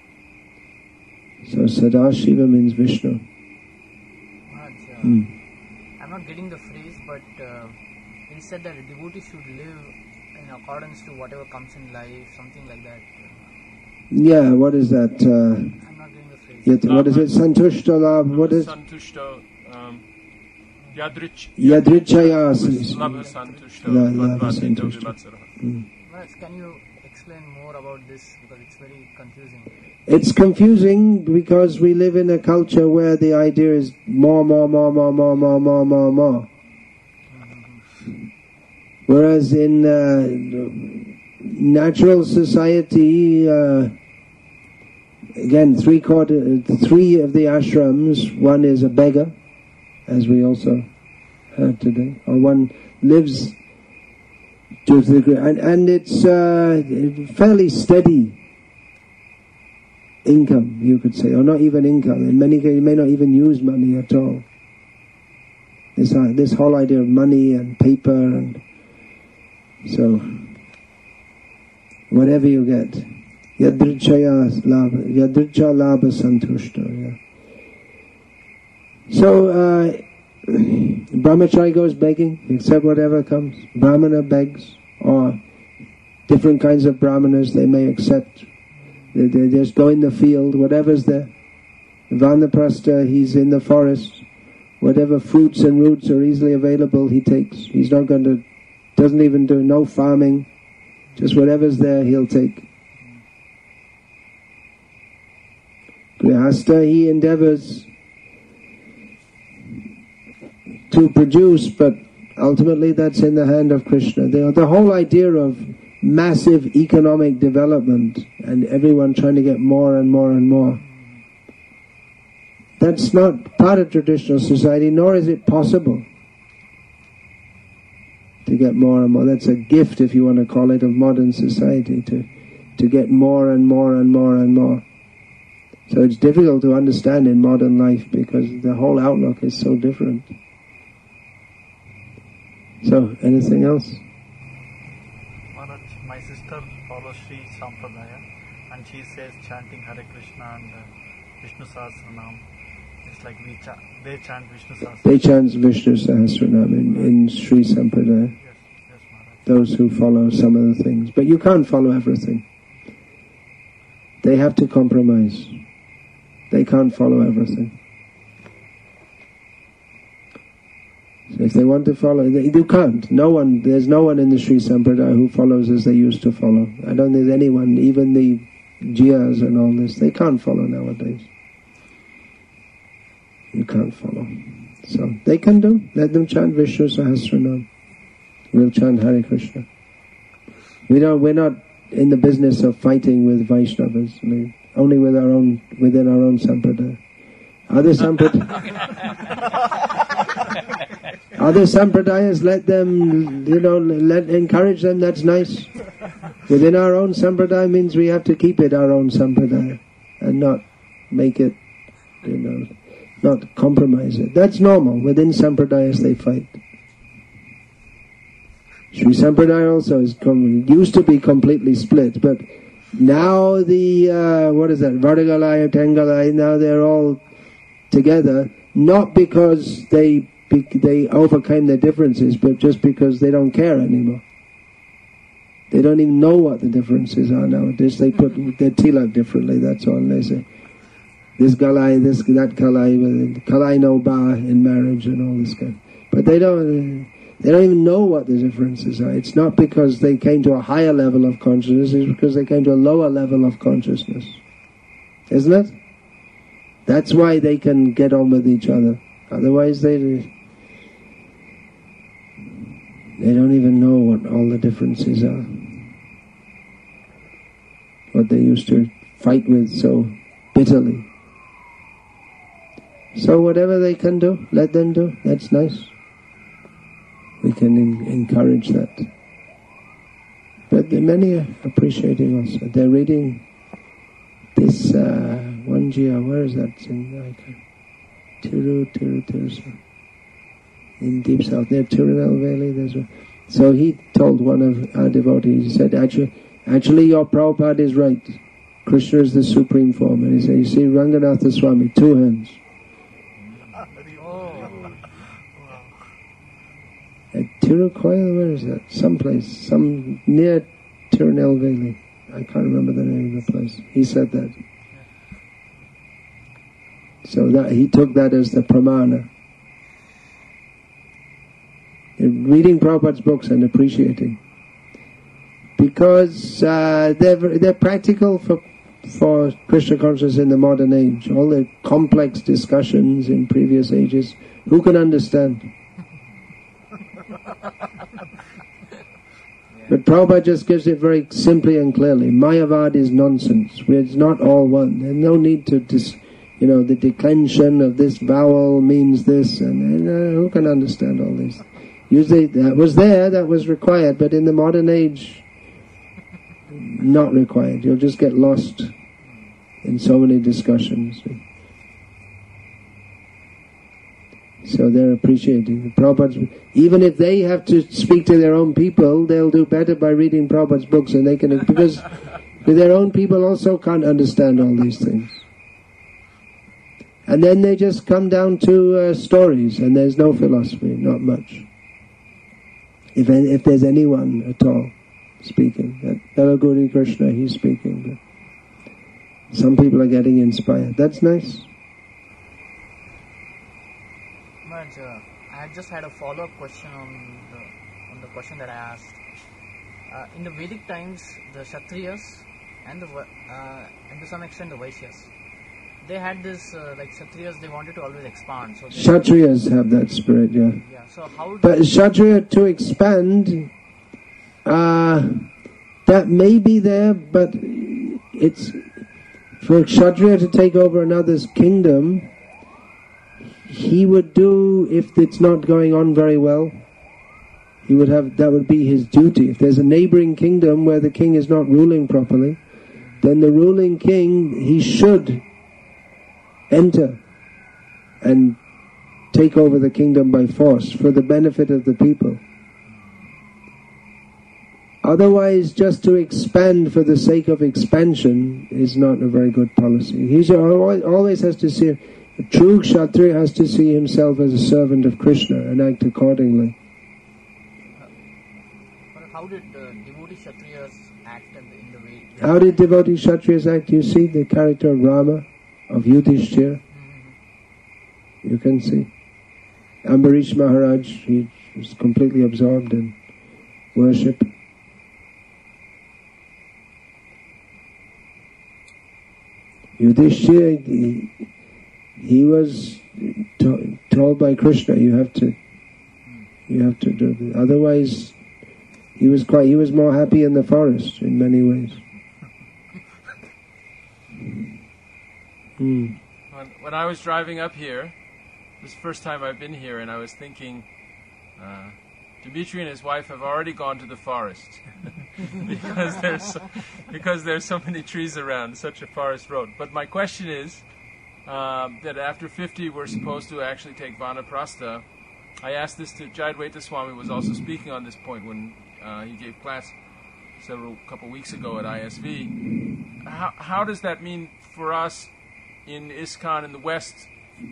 So Sadashiva means Vishnu. I'm not getting the phrase, but he said that a devotee should live in accordance to whatever comes in life, something like that. Yeah, what is that? I'm not getting the phrase. What is it? Santushta Labh? What is? Santushta. Yadrichaya. Yadrichaya. Santushta. Can you explain more about this, because it's very confusing? It's confusing because we live in a culture where the idea is more. Whereas in natural society, again, three of the ashrams, one is a beggar, as we also heard today, or one lives to the degree, and it's fairly steady income, you could say, or not even income. In many cases, you may not even use money at all. This whole idea of money and paper, and so whatever you get, yadricha labha santushta. Yeah. So brahmachari goes begging, accept whatever comes. Brahmana begs, or different kinds of brahmanas they may accept. They just go in the field, whatever's there. Vanaprastha, he's in the forest. Whatever fruits and roots are easily available, he takes. He's not going to, doesn't even do no farming. Just whatever's there, he'll take. Grihastha, he endeavors to produce, but ultimately that's in the hand of Krishna. The whole idea of massive economic development and everyone trying to get more and more and more, that's not part of traditional society, nor is it possible to get more and more. That's a gift, if you want to call it, of modern society, to get more and more and more and more. So it's difficult to understand in modern life because the whole outlook is so different. So, anything else? Maharaj, my sister follows Sri Sampradaya and she says chanting Hare Krishna and Vishnu Sahasranam. It's like they chant Vishnu Sahasranam. They chant Vishnu Sahasranam in Sri Sampradaya. Yes, Maharaj. Those who follow some of the things. But you can't follow everything. They have to compromise. They can't follow everything. So if they want to follow, you can't. There's no one in the Sri Sampradaya who follows as they used to follow. I don't think there's anyone, even the Jiyas and all this, they can't follow nowadays. You can't follow. So they can do. Let them chant Vishnu Sahasranam. We'll chant Hare Krishna. We're not in the business of fighting with Vaishnavas. I mean, only within our own Sampradaya. Other Sampradayas, let them, encourage them, that's nice. Within our own Sampradaya means we have to keep it our own Sampradaya and not make it, not compromise it. That's normal. Within Sampradayas they fight. Sri Sampradaya also used to be completely split, but now the, Vadagalaya, Tengalaya, now they're all together, not because they overcame their differences, but just because they don't care anymore. They don't even know what the differences are nowadays. They put their tilak differently, that's all. They say, this galai, that kalai no ba in marriage and all this kind. But they don't even know what the differences are. It's not because they came to a higher level of consciousness, it's because they came to a lower level of consciousness. Isn't it? That's why they can get on with each other. Otherwise they don't even know what all the differences are. What they used to fight with so bitterly. So whatever they can do, let them do. That's nice. We can encourage that. But many are appreciating also. They're reading this one Jiya, where is that? In Tiru, in Deep South, near Tirunelveli. There's one. So he told one of our devotees, he said, actually your Prabhupada is right. Krishna is the supreme form. And he said, you see Ranganatha Swami, 2 hands. At Tirukoil, where is that? Someplace, near Tirunelveli. I can't remember the name of the place. He said that. So that he took that as the pramana. Reading Prabhupada's books and appreciating. Because they're practical for Krishna consciousness in the modern age. All the complex discussions in previous ages, who can understand? But Prabhupada just gives it very simply and clearly. Mayavad is nonsense. It's not all one. There's no need to, the declension of this vowel means this, and who can understand all this? Usually that was there, that was required, but in the modern age, not required. You'll just get lost in so many discussions. So they're appreciating Prabhupada's. Even if they have to speak to their own people, they'll do better by reading Prabhupada's books, and they can, because their own people also can't understand all these things. And then they just come down to stories, and there's no philosophy, not much. If there's anyone at all speaking, Bala Gauri Krishna, he's speaking. But some people are getting inspired. That's nice. Maharaj, I just had a follow-up question on the question that I asked. In the Vedic times, the Kshatriyas and to some extent the Vaishyas, they had this, like Kshatriyas, they wanted to always expand. So Kshatriyas have that spirit, yeah. So how? But Kshatriya to expand, that may be there, but it's for Kshatriya to take over another's kingdom. He would do, if it's not going on very well, he would have, that would be his duty. If there's a neighboring kingdom where the king is not ruling properly, then the ruling king, he should enter and take over the kingdom by force for the benefit of the people. Otherwise, just to expand for the sake of expansion is not a very good policy. He always has to see, a true Kshatriya has to see himself as a servant of Krishna and act accordingly. How did devotee Kshatriyas act in the way? How did devotee Kshatriyas act? You see the character of Rama, of Yudhishthira. You can see. Ambarish Maharaj, he was completely absorbed in worship. Yudhishthira, he was told by Krishna, you have to do this. Otherwise, he was more happy in the forest in many ways. When I was driving up here, this is the first time I've been here, and I was thinking, Dimitri and his wife have already gone to the forest because there's so many trees around, such a forest road. But my question is that after 50 we're supposed to actually take Vanaprastha. I asked this to Jayadvaita Swami, was also speaking on this point when he gave class couple weeks ago at ISV. How does that mean for us in ISKCON in the West?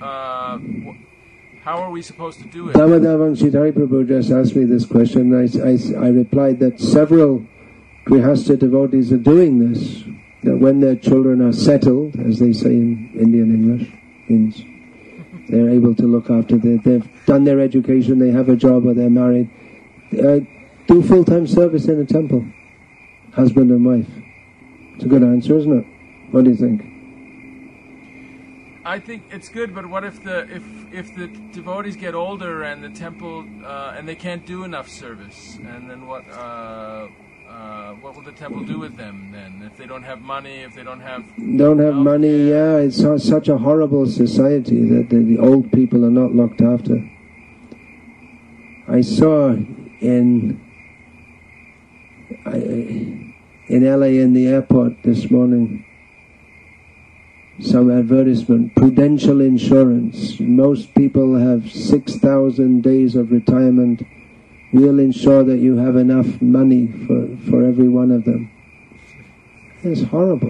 How are we supposed to do it? Damadavansita Hari Prabhu just asked me this question. I replied that several Grihastha devotees are doing this, that when their children are settled, as they say in Indian English, means they're able to look after they've done their education, they have a job or they're married, do full-time service in a temple, husband and wife. It's a good answer, isn't it? What do you think? I think it's good, but what if the devotees get older and the temple and they can't do enough service, and then what will the temple do with them then? If they don't have money, if they don't have money, yeah, it's such a horrible society that the old people are not looked after. I saw in LA in the airport this morning some advertisement, Prudential Insurance. Most people have 6,000 days of retirement. We'll ensure that you have enough money for every one of them. It's horrible.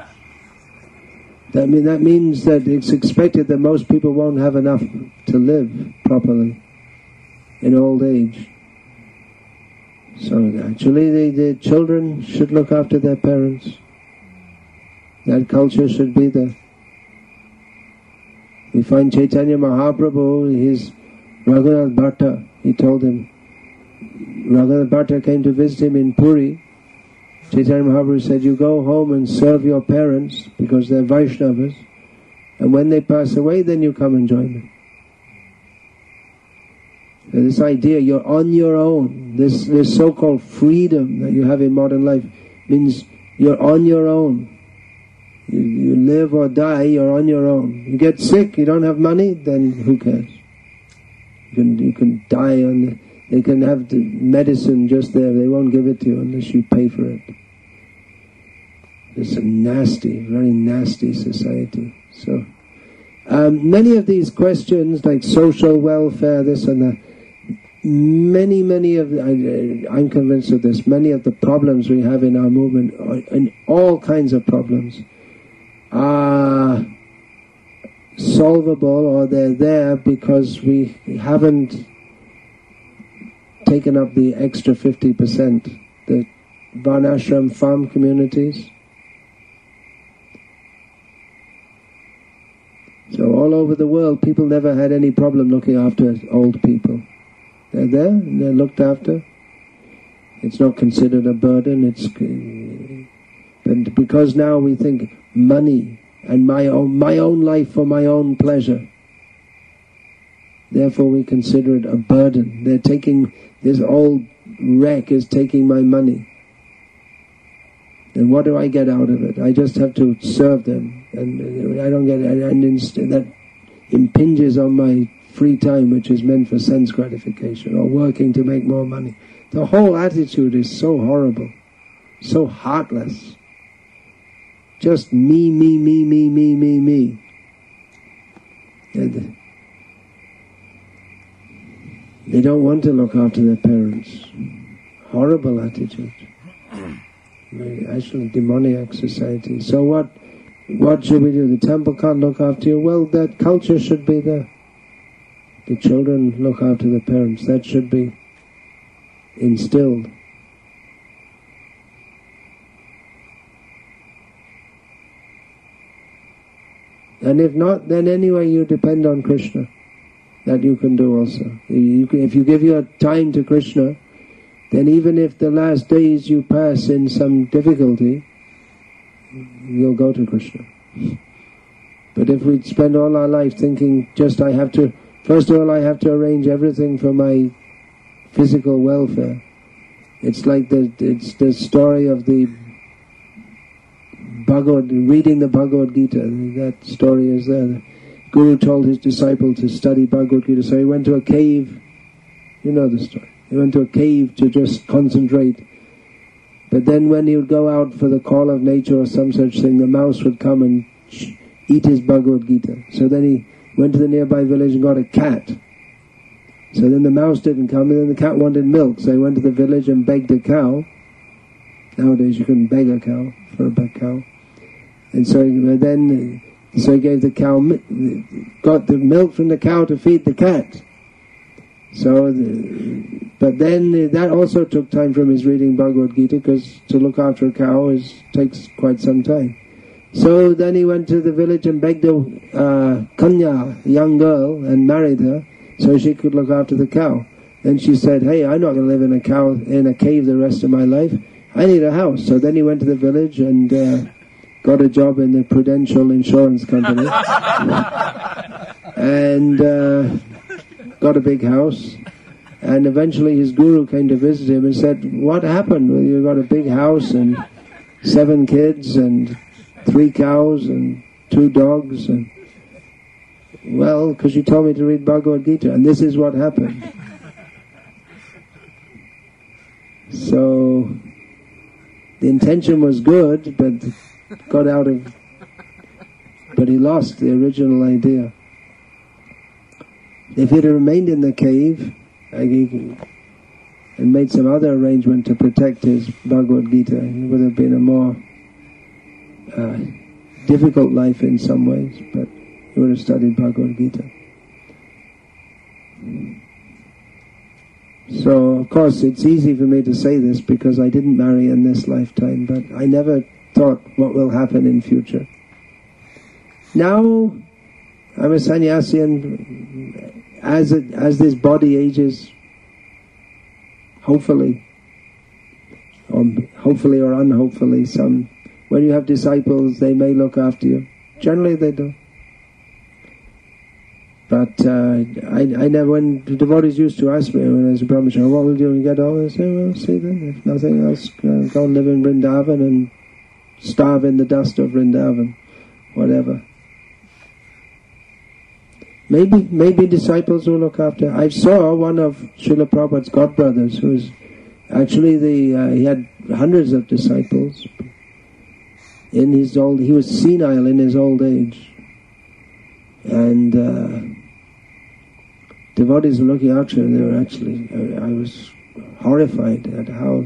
That means that it's expected that most people won't have enough to live properly in old age. So actually the children should look after their parents. That culture should be there. We find Chaitanya Mahaprabhu, his Raghunath Bhatta, he told him, Raghunath Bhatta came to visit him in Puri. Chaitanya Mahaprabhu said, you go home and serve your parents because they're Vaishnavas, and when they pass away then you come and join them. And this idea you're on your own, this so-called freedom that you have in modern life, means you're on your own. You live or die, you're on your own. You get sick, you don't have money, then who cares? You can die on they can have the medicine just there, they won't give it to you unless you pay for it. It's a nasty, very nasty society. So, many of these questions, like social welfare, this and that, many of I'm convinced of this, many of the problems we have in our movement, and all kinds of problems, are solvable, or they're there because we haven't taken up the extra 50%, the Varnashram farm communities. So all over the world, people never had any problem looking after old people. They're there, and they're looked after. It's not considered a burden. But because now we think money and my own life for my own pleasure, therefore we consider it a burden. They're taking, this old wreck is taking my money. And what do I get out of it? I just have to serve them, and I don't get it. And instead, that impinges on my free time, which is meant for sense gratification, or working to make more money. The whole attitude is so horrible, so heartless. Just me. And they don't want to look after their parents. Horrible attitude. Actually demoniac society. So what should we do? The temple can't look after you. Well, that culture should be there. The children look after the parents. That should be instilled. And if not, then anyway you depend on Krishna. That you can do also. If you give your time to Krishna, then even if the last days you pass in some difficulty, you'll go to Krishna. But if we spend all our life thinking, first of all I have to arrange everything for my physical welfare. It's like it's the story of the reading the Bhagavad Gita. That story is there. The Guru told his disciple to study Bhagavad Gita, so he went to a cave. You know the story. He went to a cave to just concentrate. But then when he would go out for the call of nature or some such thing, the mouse would come and eat his Bhagavad Gita. So then he went to the nearby village and got a cat. So then the mouse didn't come, and then the cat wanted milk. So he went to the village and begged a cow. Nowadays you couldn't beg a cow for a big cow. And so he gave the cow, got the milk from the cow to feed the cat. But then that also took time from his reading Bhagavad Gita, because to look after a cow takes quite some time. So then he went to the village and begged a kanya, a young girl, and married her, so she could look after the cow. Then she said, "Hey, I'm not going to live in a cave the rest of my life. I need a house." So then he went to the village and got a job in the Prudential Insurance Company, and got a big house. And eventually his guru came to visit him and said, "What happened? Well, you got a big house and 7 kids and 3 cows and 2 dogs." And, "Well, because you told me to read Bhagavad Gita, and this is what happened." So the intention was good, but but he lost the original idea. If he'd remained in the cave and made some other arrangement to protect his Bhagavad Gita, it would have been a more difficult life in some ways, but he would have studied Bhagavad Gita. So, of course, it's easy for me to say this because I didn't marry in this lifetime, but I never thought what will happen in future. Now, I'm a sannyasi, and as this body ages, hopefully or unhopefully, when you have disciples, they may look after you. Generally they do. But I never, when the devotees used to ask me when I was a brahmachari, what will you do when you get older? I say, well, see then, if nothing else, go and live in Vrindavan and starve in the dust of Vrindavan, whatever. Maybe disciples will look after. I saw one of Srila Prabhupada's godbrothers, who was actually he had hundreds of disciples. He was senile in his old age, and devotees were looking after him. They were actually, I was horrified at how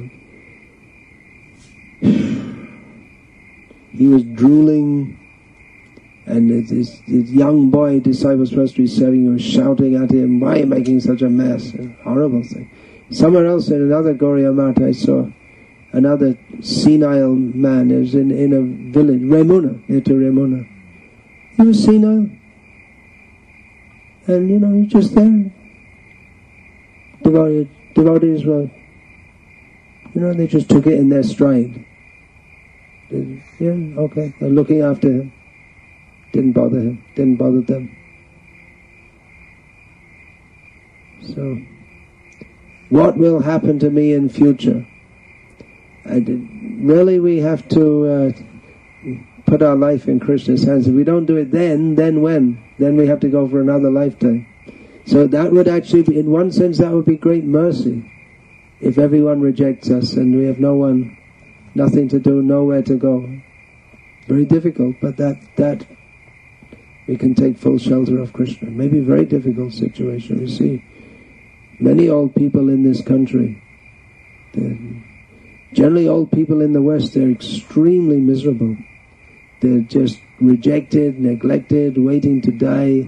he was drooling. And this young boy, disciple supposed to be serving him, was shouting at him, "Why are you making such a mess?" A horrible thing. Somewhere else in another Gauriya Math, I saw another senile man. It was in a village, Remuna, near to Remuna. He was senile. And he's just there. Devotees were, they just took it in their stride. Okay, they're looking after him. Didn't bother him, didn't bother them. So, what will happen to me in future? Really we have to put our life in Krishna's hands. If we don't do it then when? Then we have to go for another lifetime. So that would actually be, in one sense, that would be great mercy. If everyone rejects us and we have nothing to do, nowhere to go. Very difficult, but that we can take full shelter of Krishna. Maybe a very difficult situation. We see many old people in this country. Generally old people in the West, they're extremely miserable. They're just rejected, neglected, waiting to die.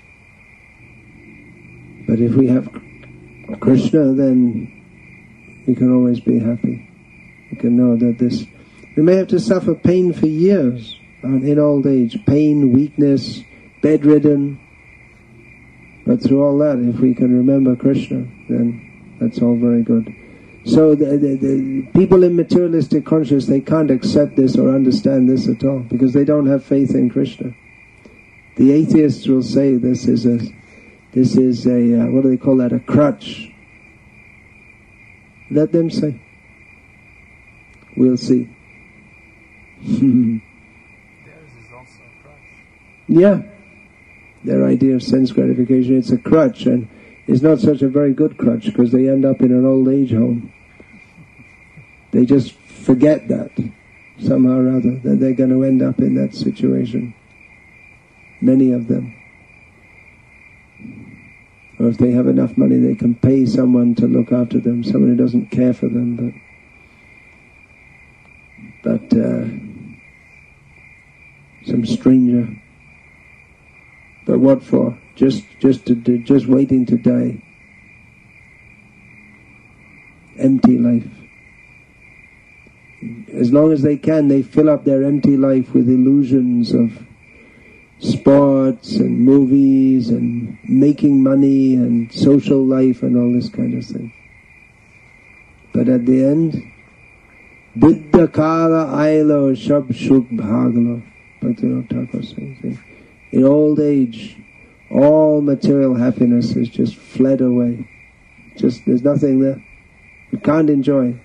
But if we have Krishna, then we can always be happy. We can know that we may have to suffer pain for years in old age, pain, weakness, bedridden. But through all that, if we can remember Krishna, then that's all very good. So the people in materialistic consciousness, they can't accept this or understand this at all, because they don't have faith in Krishna. The atheists will say this is a what do they call that, a crutch. Let them say. We'll see. Theirs is also a crutch. Yeah. Their idea of sense gratification, it's a crutch, and it's not such a very good crutch, because they end up in an old age home. They just forget that, somehow or other, that they're going to end up in that situation. Many of them. Or if they have enough money, they can pay someone to look after them, someone who doesn't care for them, but some stranger. But what for? Just waiting to die. Empty life. As long as they can, they fill up their empty life with illusions of sports and movies and making money and social life and all this kind of thing. But at the end, Buddha Kala Ailo Shab Shubh Bhagalo. Bhaktivinoda Thakur saying, in old age, all material happiness has just fled away. There's nothing there. You can't enjoy.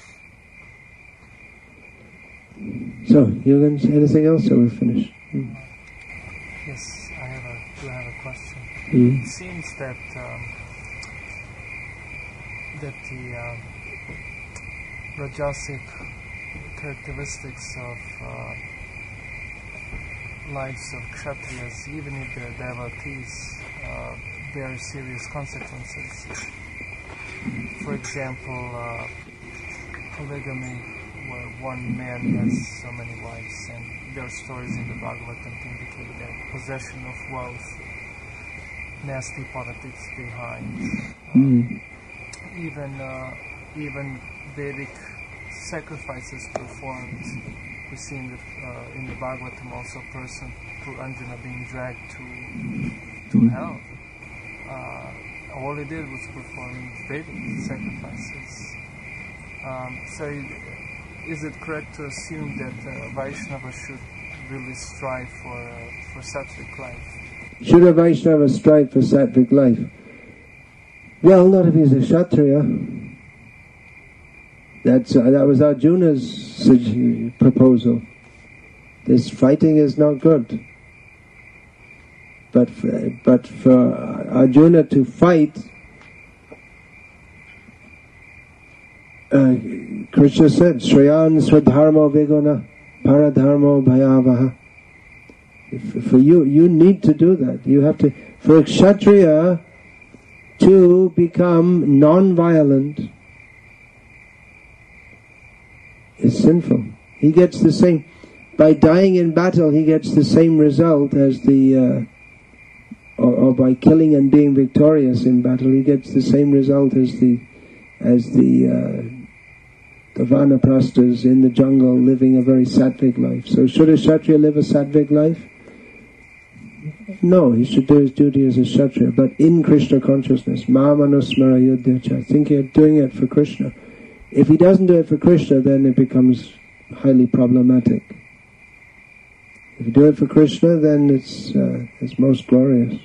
So, you're going to say anything else, or we're finished? Yes, I have a question. Mm. It seems that the Rajasic characteristics of lives of Kshatriyas, even if they're devotees, bear serious consequences. For example, polygamy, where one man has so many wives, and there are stories in the Bhagavatam to indicate that possession of wealth, nasty politics behind. Even Vedic sacrifices performed. We see in the Bhagavatam also a person, through Anjana, being dragged to hell. All he did was perform Vedic sacrifices. So is it correct to assume that Vaishnava should really strive for sattvic life? Should a Vaishnava strive for sattvic life? Well, not if he's a Kshatriya. That was Arjuna's proposal. This fighting is not good. But for Arjuna to fight, Krishna said, Shreyan Swadharmo Viguna Paradharmo Bhayavaha. For you need to do that. You have to, for a Kshatriya to become non-violent is sinful. He gets the same, by dying in battle he gets the same result as the, or by killing and being victorious in battle he gets the same result as the Vanaprasthas in the jungle living a very sattvic life. So should a Kshatriya live a sattvic life? No, he should do his duty as a Kshatriya, but in Krishna consciousness. Mamanusmara yudhyacha, thinking of doing it for Krishna. If he doesn't do it for Krishna, then it becomes highly problematic. If you do it for Krishna, then it's most glorious.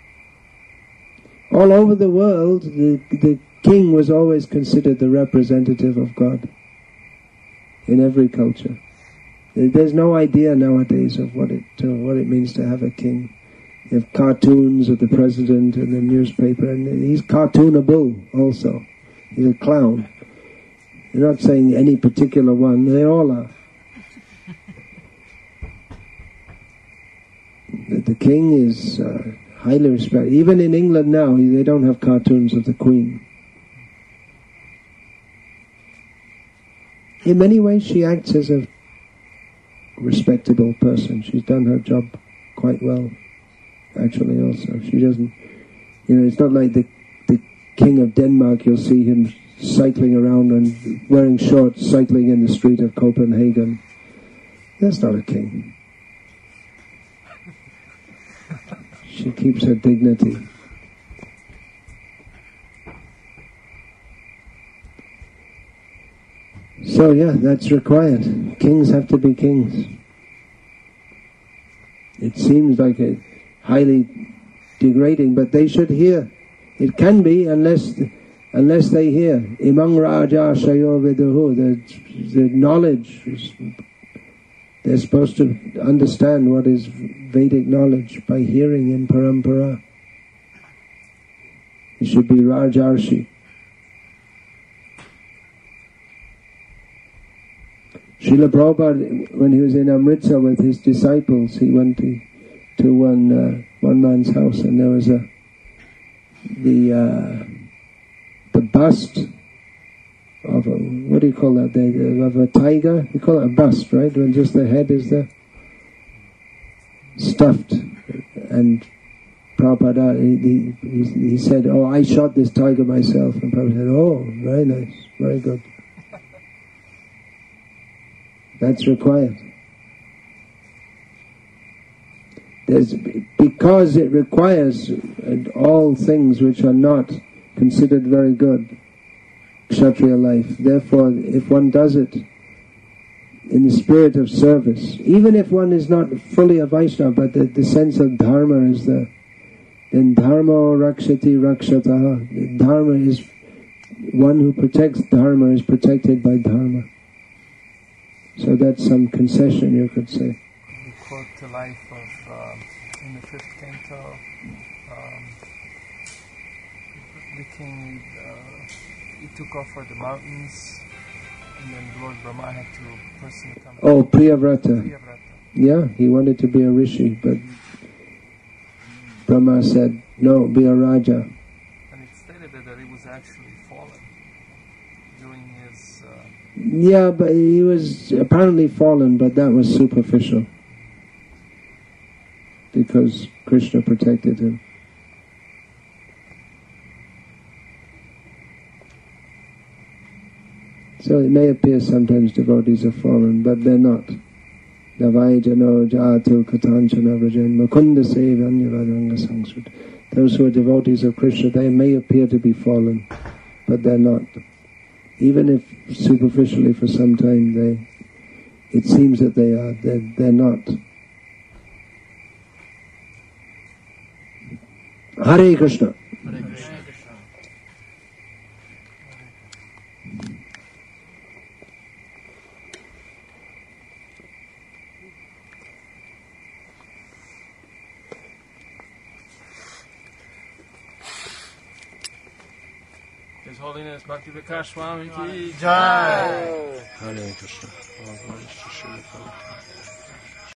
All over the world, the king was always considered the representative of God. In every culture. There's no idea nowadays of what it means to have a king. You have cartoons of the president in the newspaper, and he's cartoonable also. He's a clown. You're not saying any particular one, they all are. The king is highly respected. Even in England now, they don't have cartoons of the Queen. In many ways she acts as a respectable person. She's done her job quite well, actually also. She doesn't, it's not like the King of Denmark, you'll see him cycling around and wearing shorts, cycling in the street of Copenhagen. That's not a king. She keeps her dignity. So yeah, that's required. Kings have to be kings. It seems like a highly degrading, but they should hear. It can be unless they hear. Imang Raja Shayo Viduhu, the knowledge. They're supposed to understand what is Vedic knowledge by hearing in parampara. It should be Rajarshi. Srila Prabhupada, when he was in Amritsar with his disciples, he went to one man's house, and there was the bust of a, what do you call that? Of a tiger. You call it a bust, right? When just the head is there, stuffed. And Prabhupada, he said, "Oh, I shot this tiger myself." And Prabhupada said, "Oh, very nice, very good." That's required. Because it requires all things which are not considered very good, Kshatriya life. Therefore, if one does it in the spirit of service, even if one is not fully a Vaishnava, but the sense of dharma is there, then dharma rakshati rakshataha. Dharma is, one who protects dharma is protected by dharma. So that's some concession, you could say. We quote the life of, in the 5th canto, the king, he took off for the mountains, and then Lord Brahma had to personally come. Oh, Priyavrata. Priyavrata. Yeah, he wanted to be a rishi, but Brahma said, no, be a Raja. And it stated that he was actually fallen during his... Yeah, but he was apparently fallen, but that was superficial. Because Krishna protected him. So it may appear sometimes devotees are fallen, but they're not. Navai jano jatu katanchana vrajan mukunda sevanyavadanga sangsut. Those who are devotees of Krishna, they may appear to be fallen, but they're not. Even if superficially for some time it seems that they are, they're not. Hare Krishna. Hare Krishna. His Holiness Bhakti Vikas Swami ki Jai. Hare Krishna.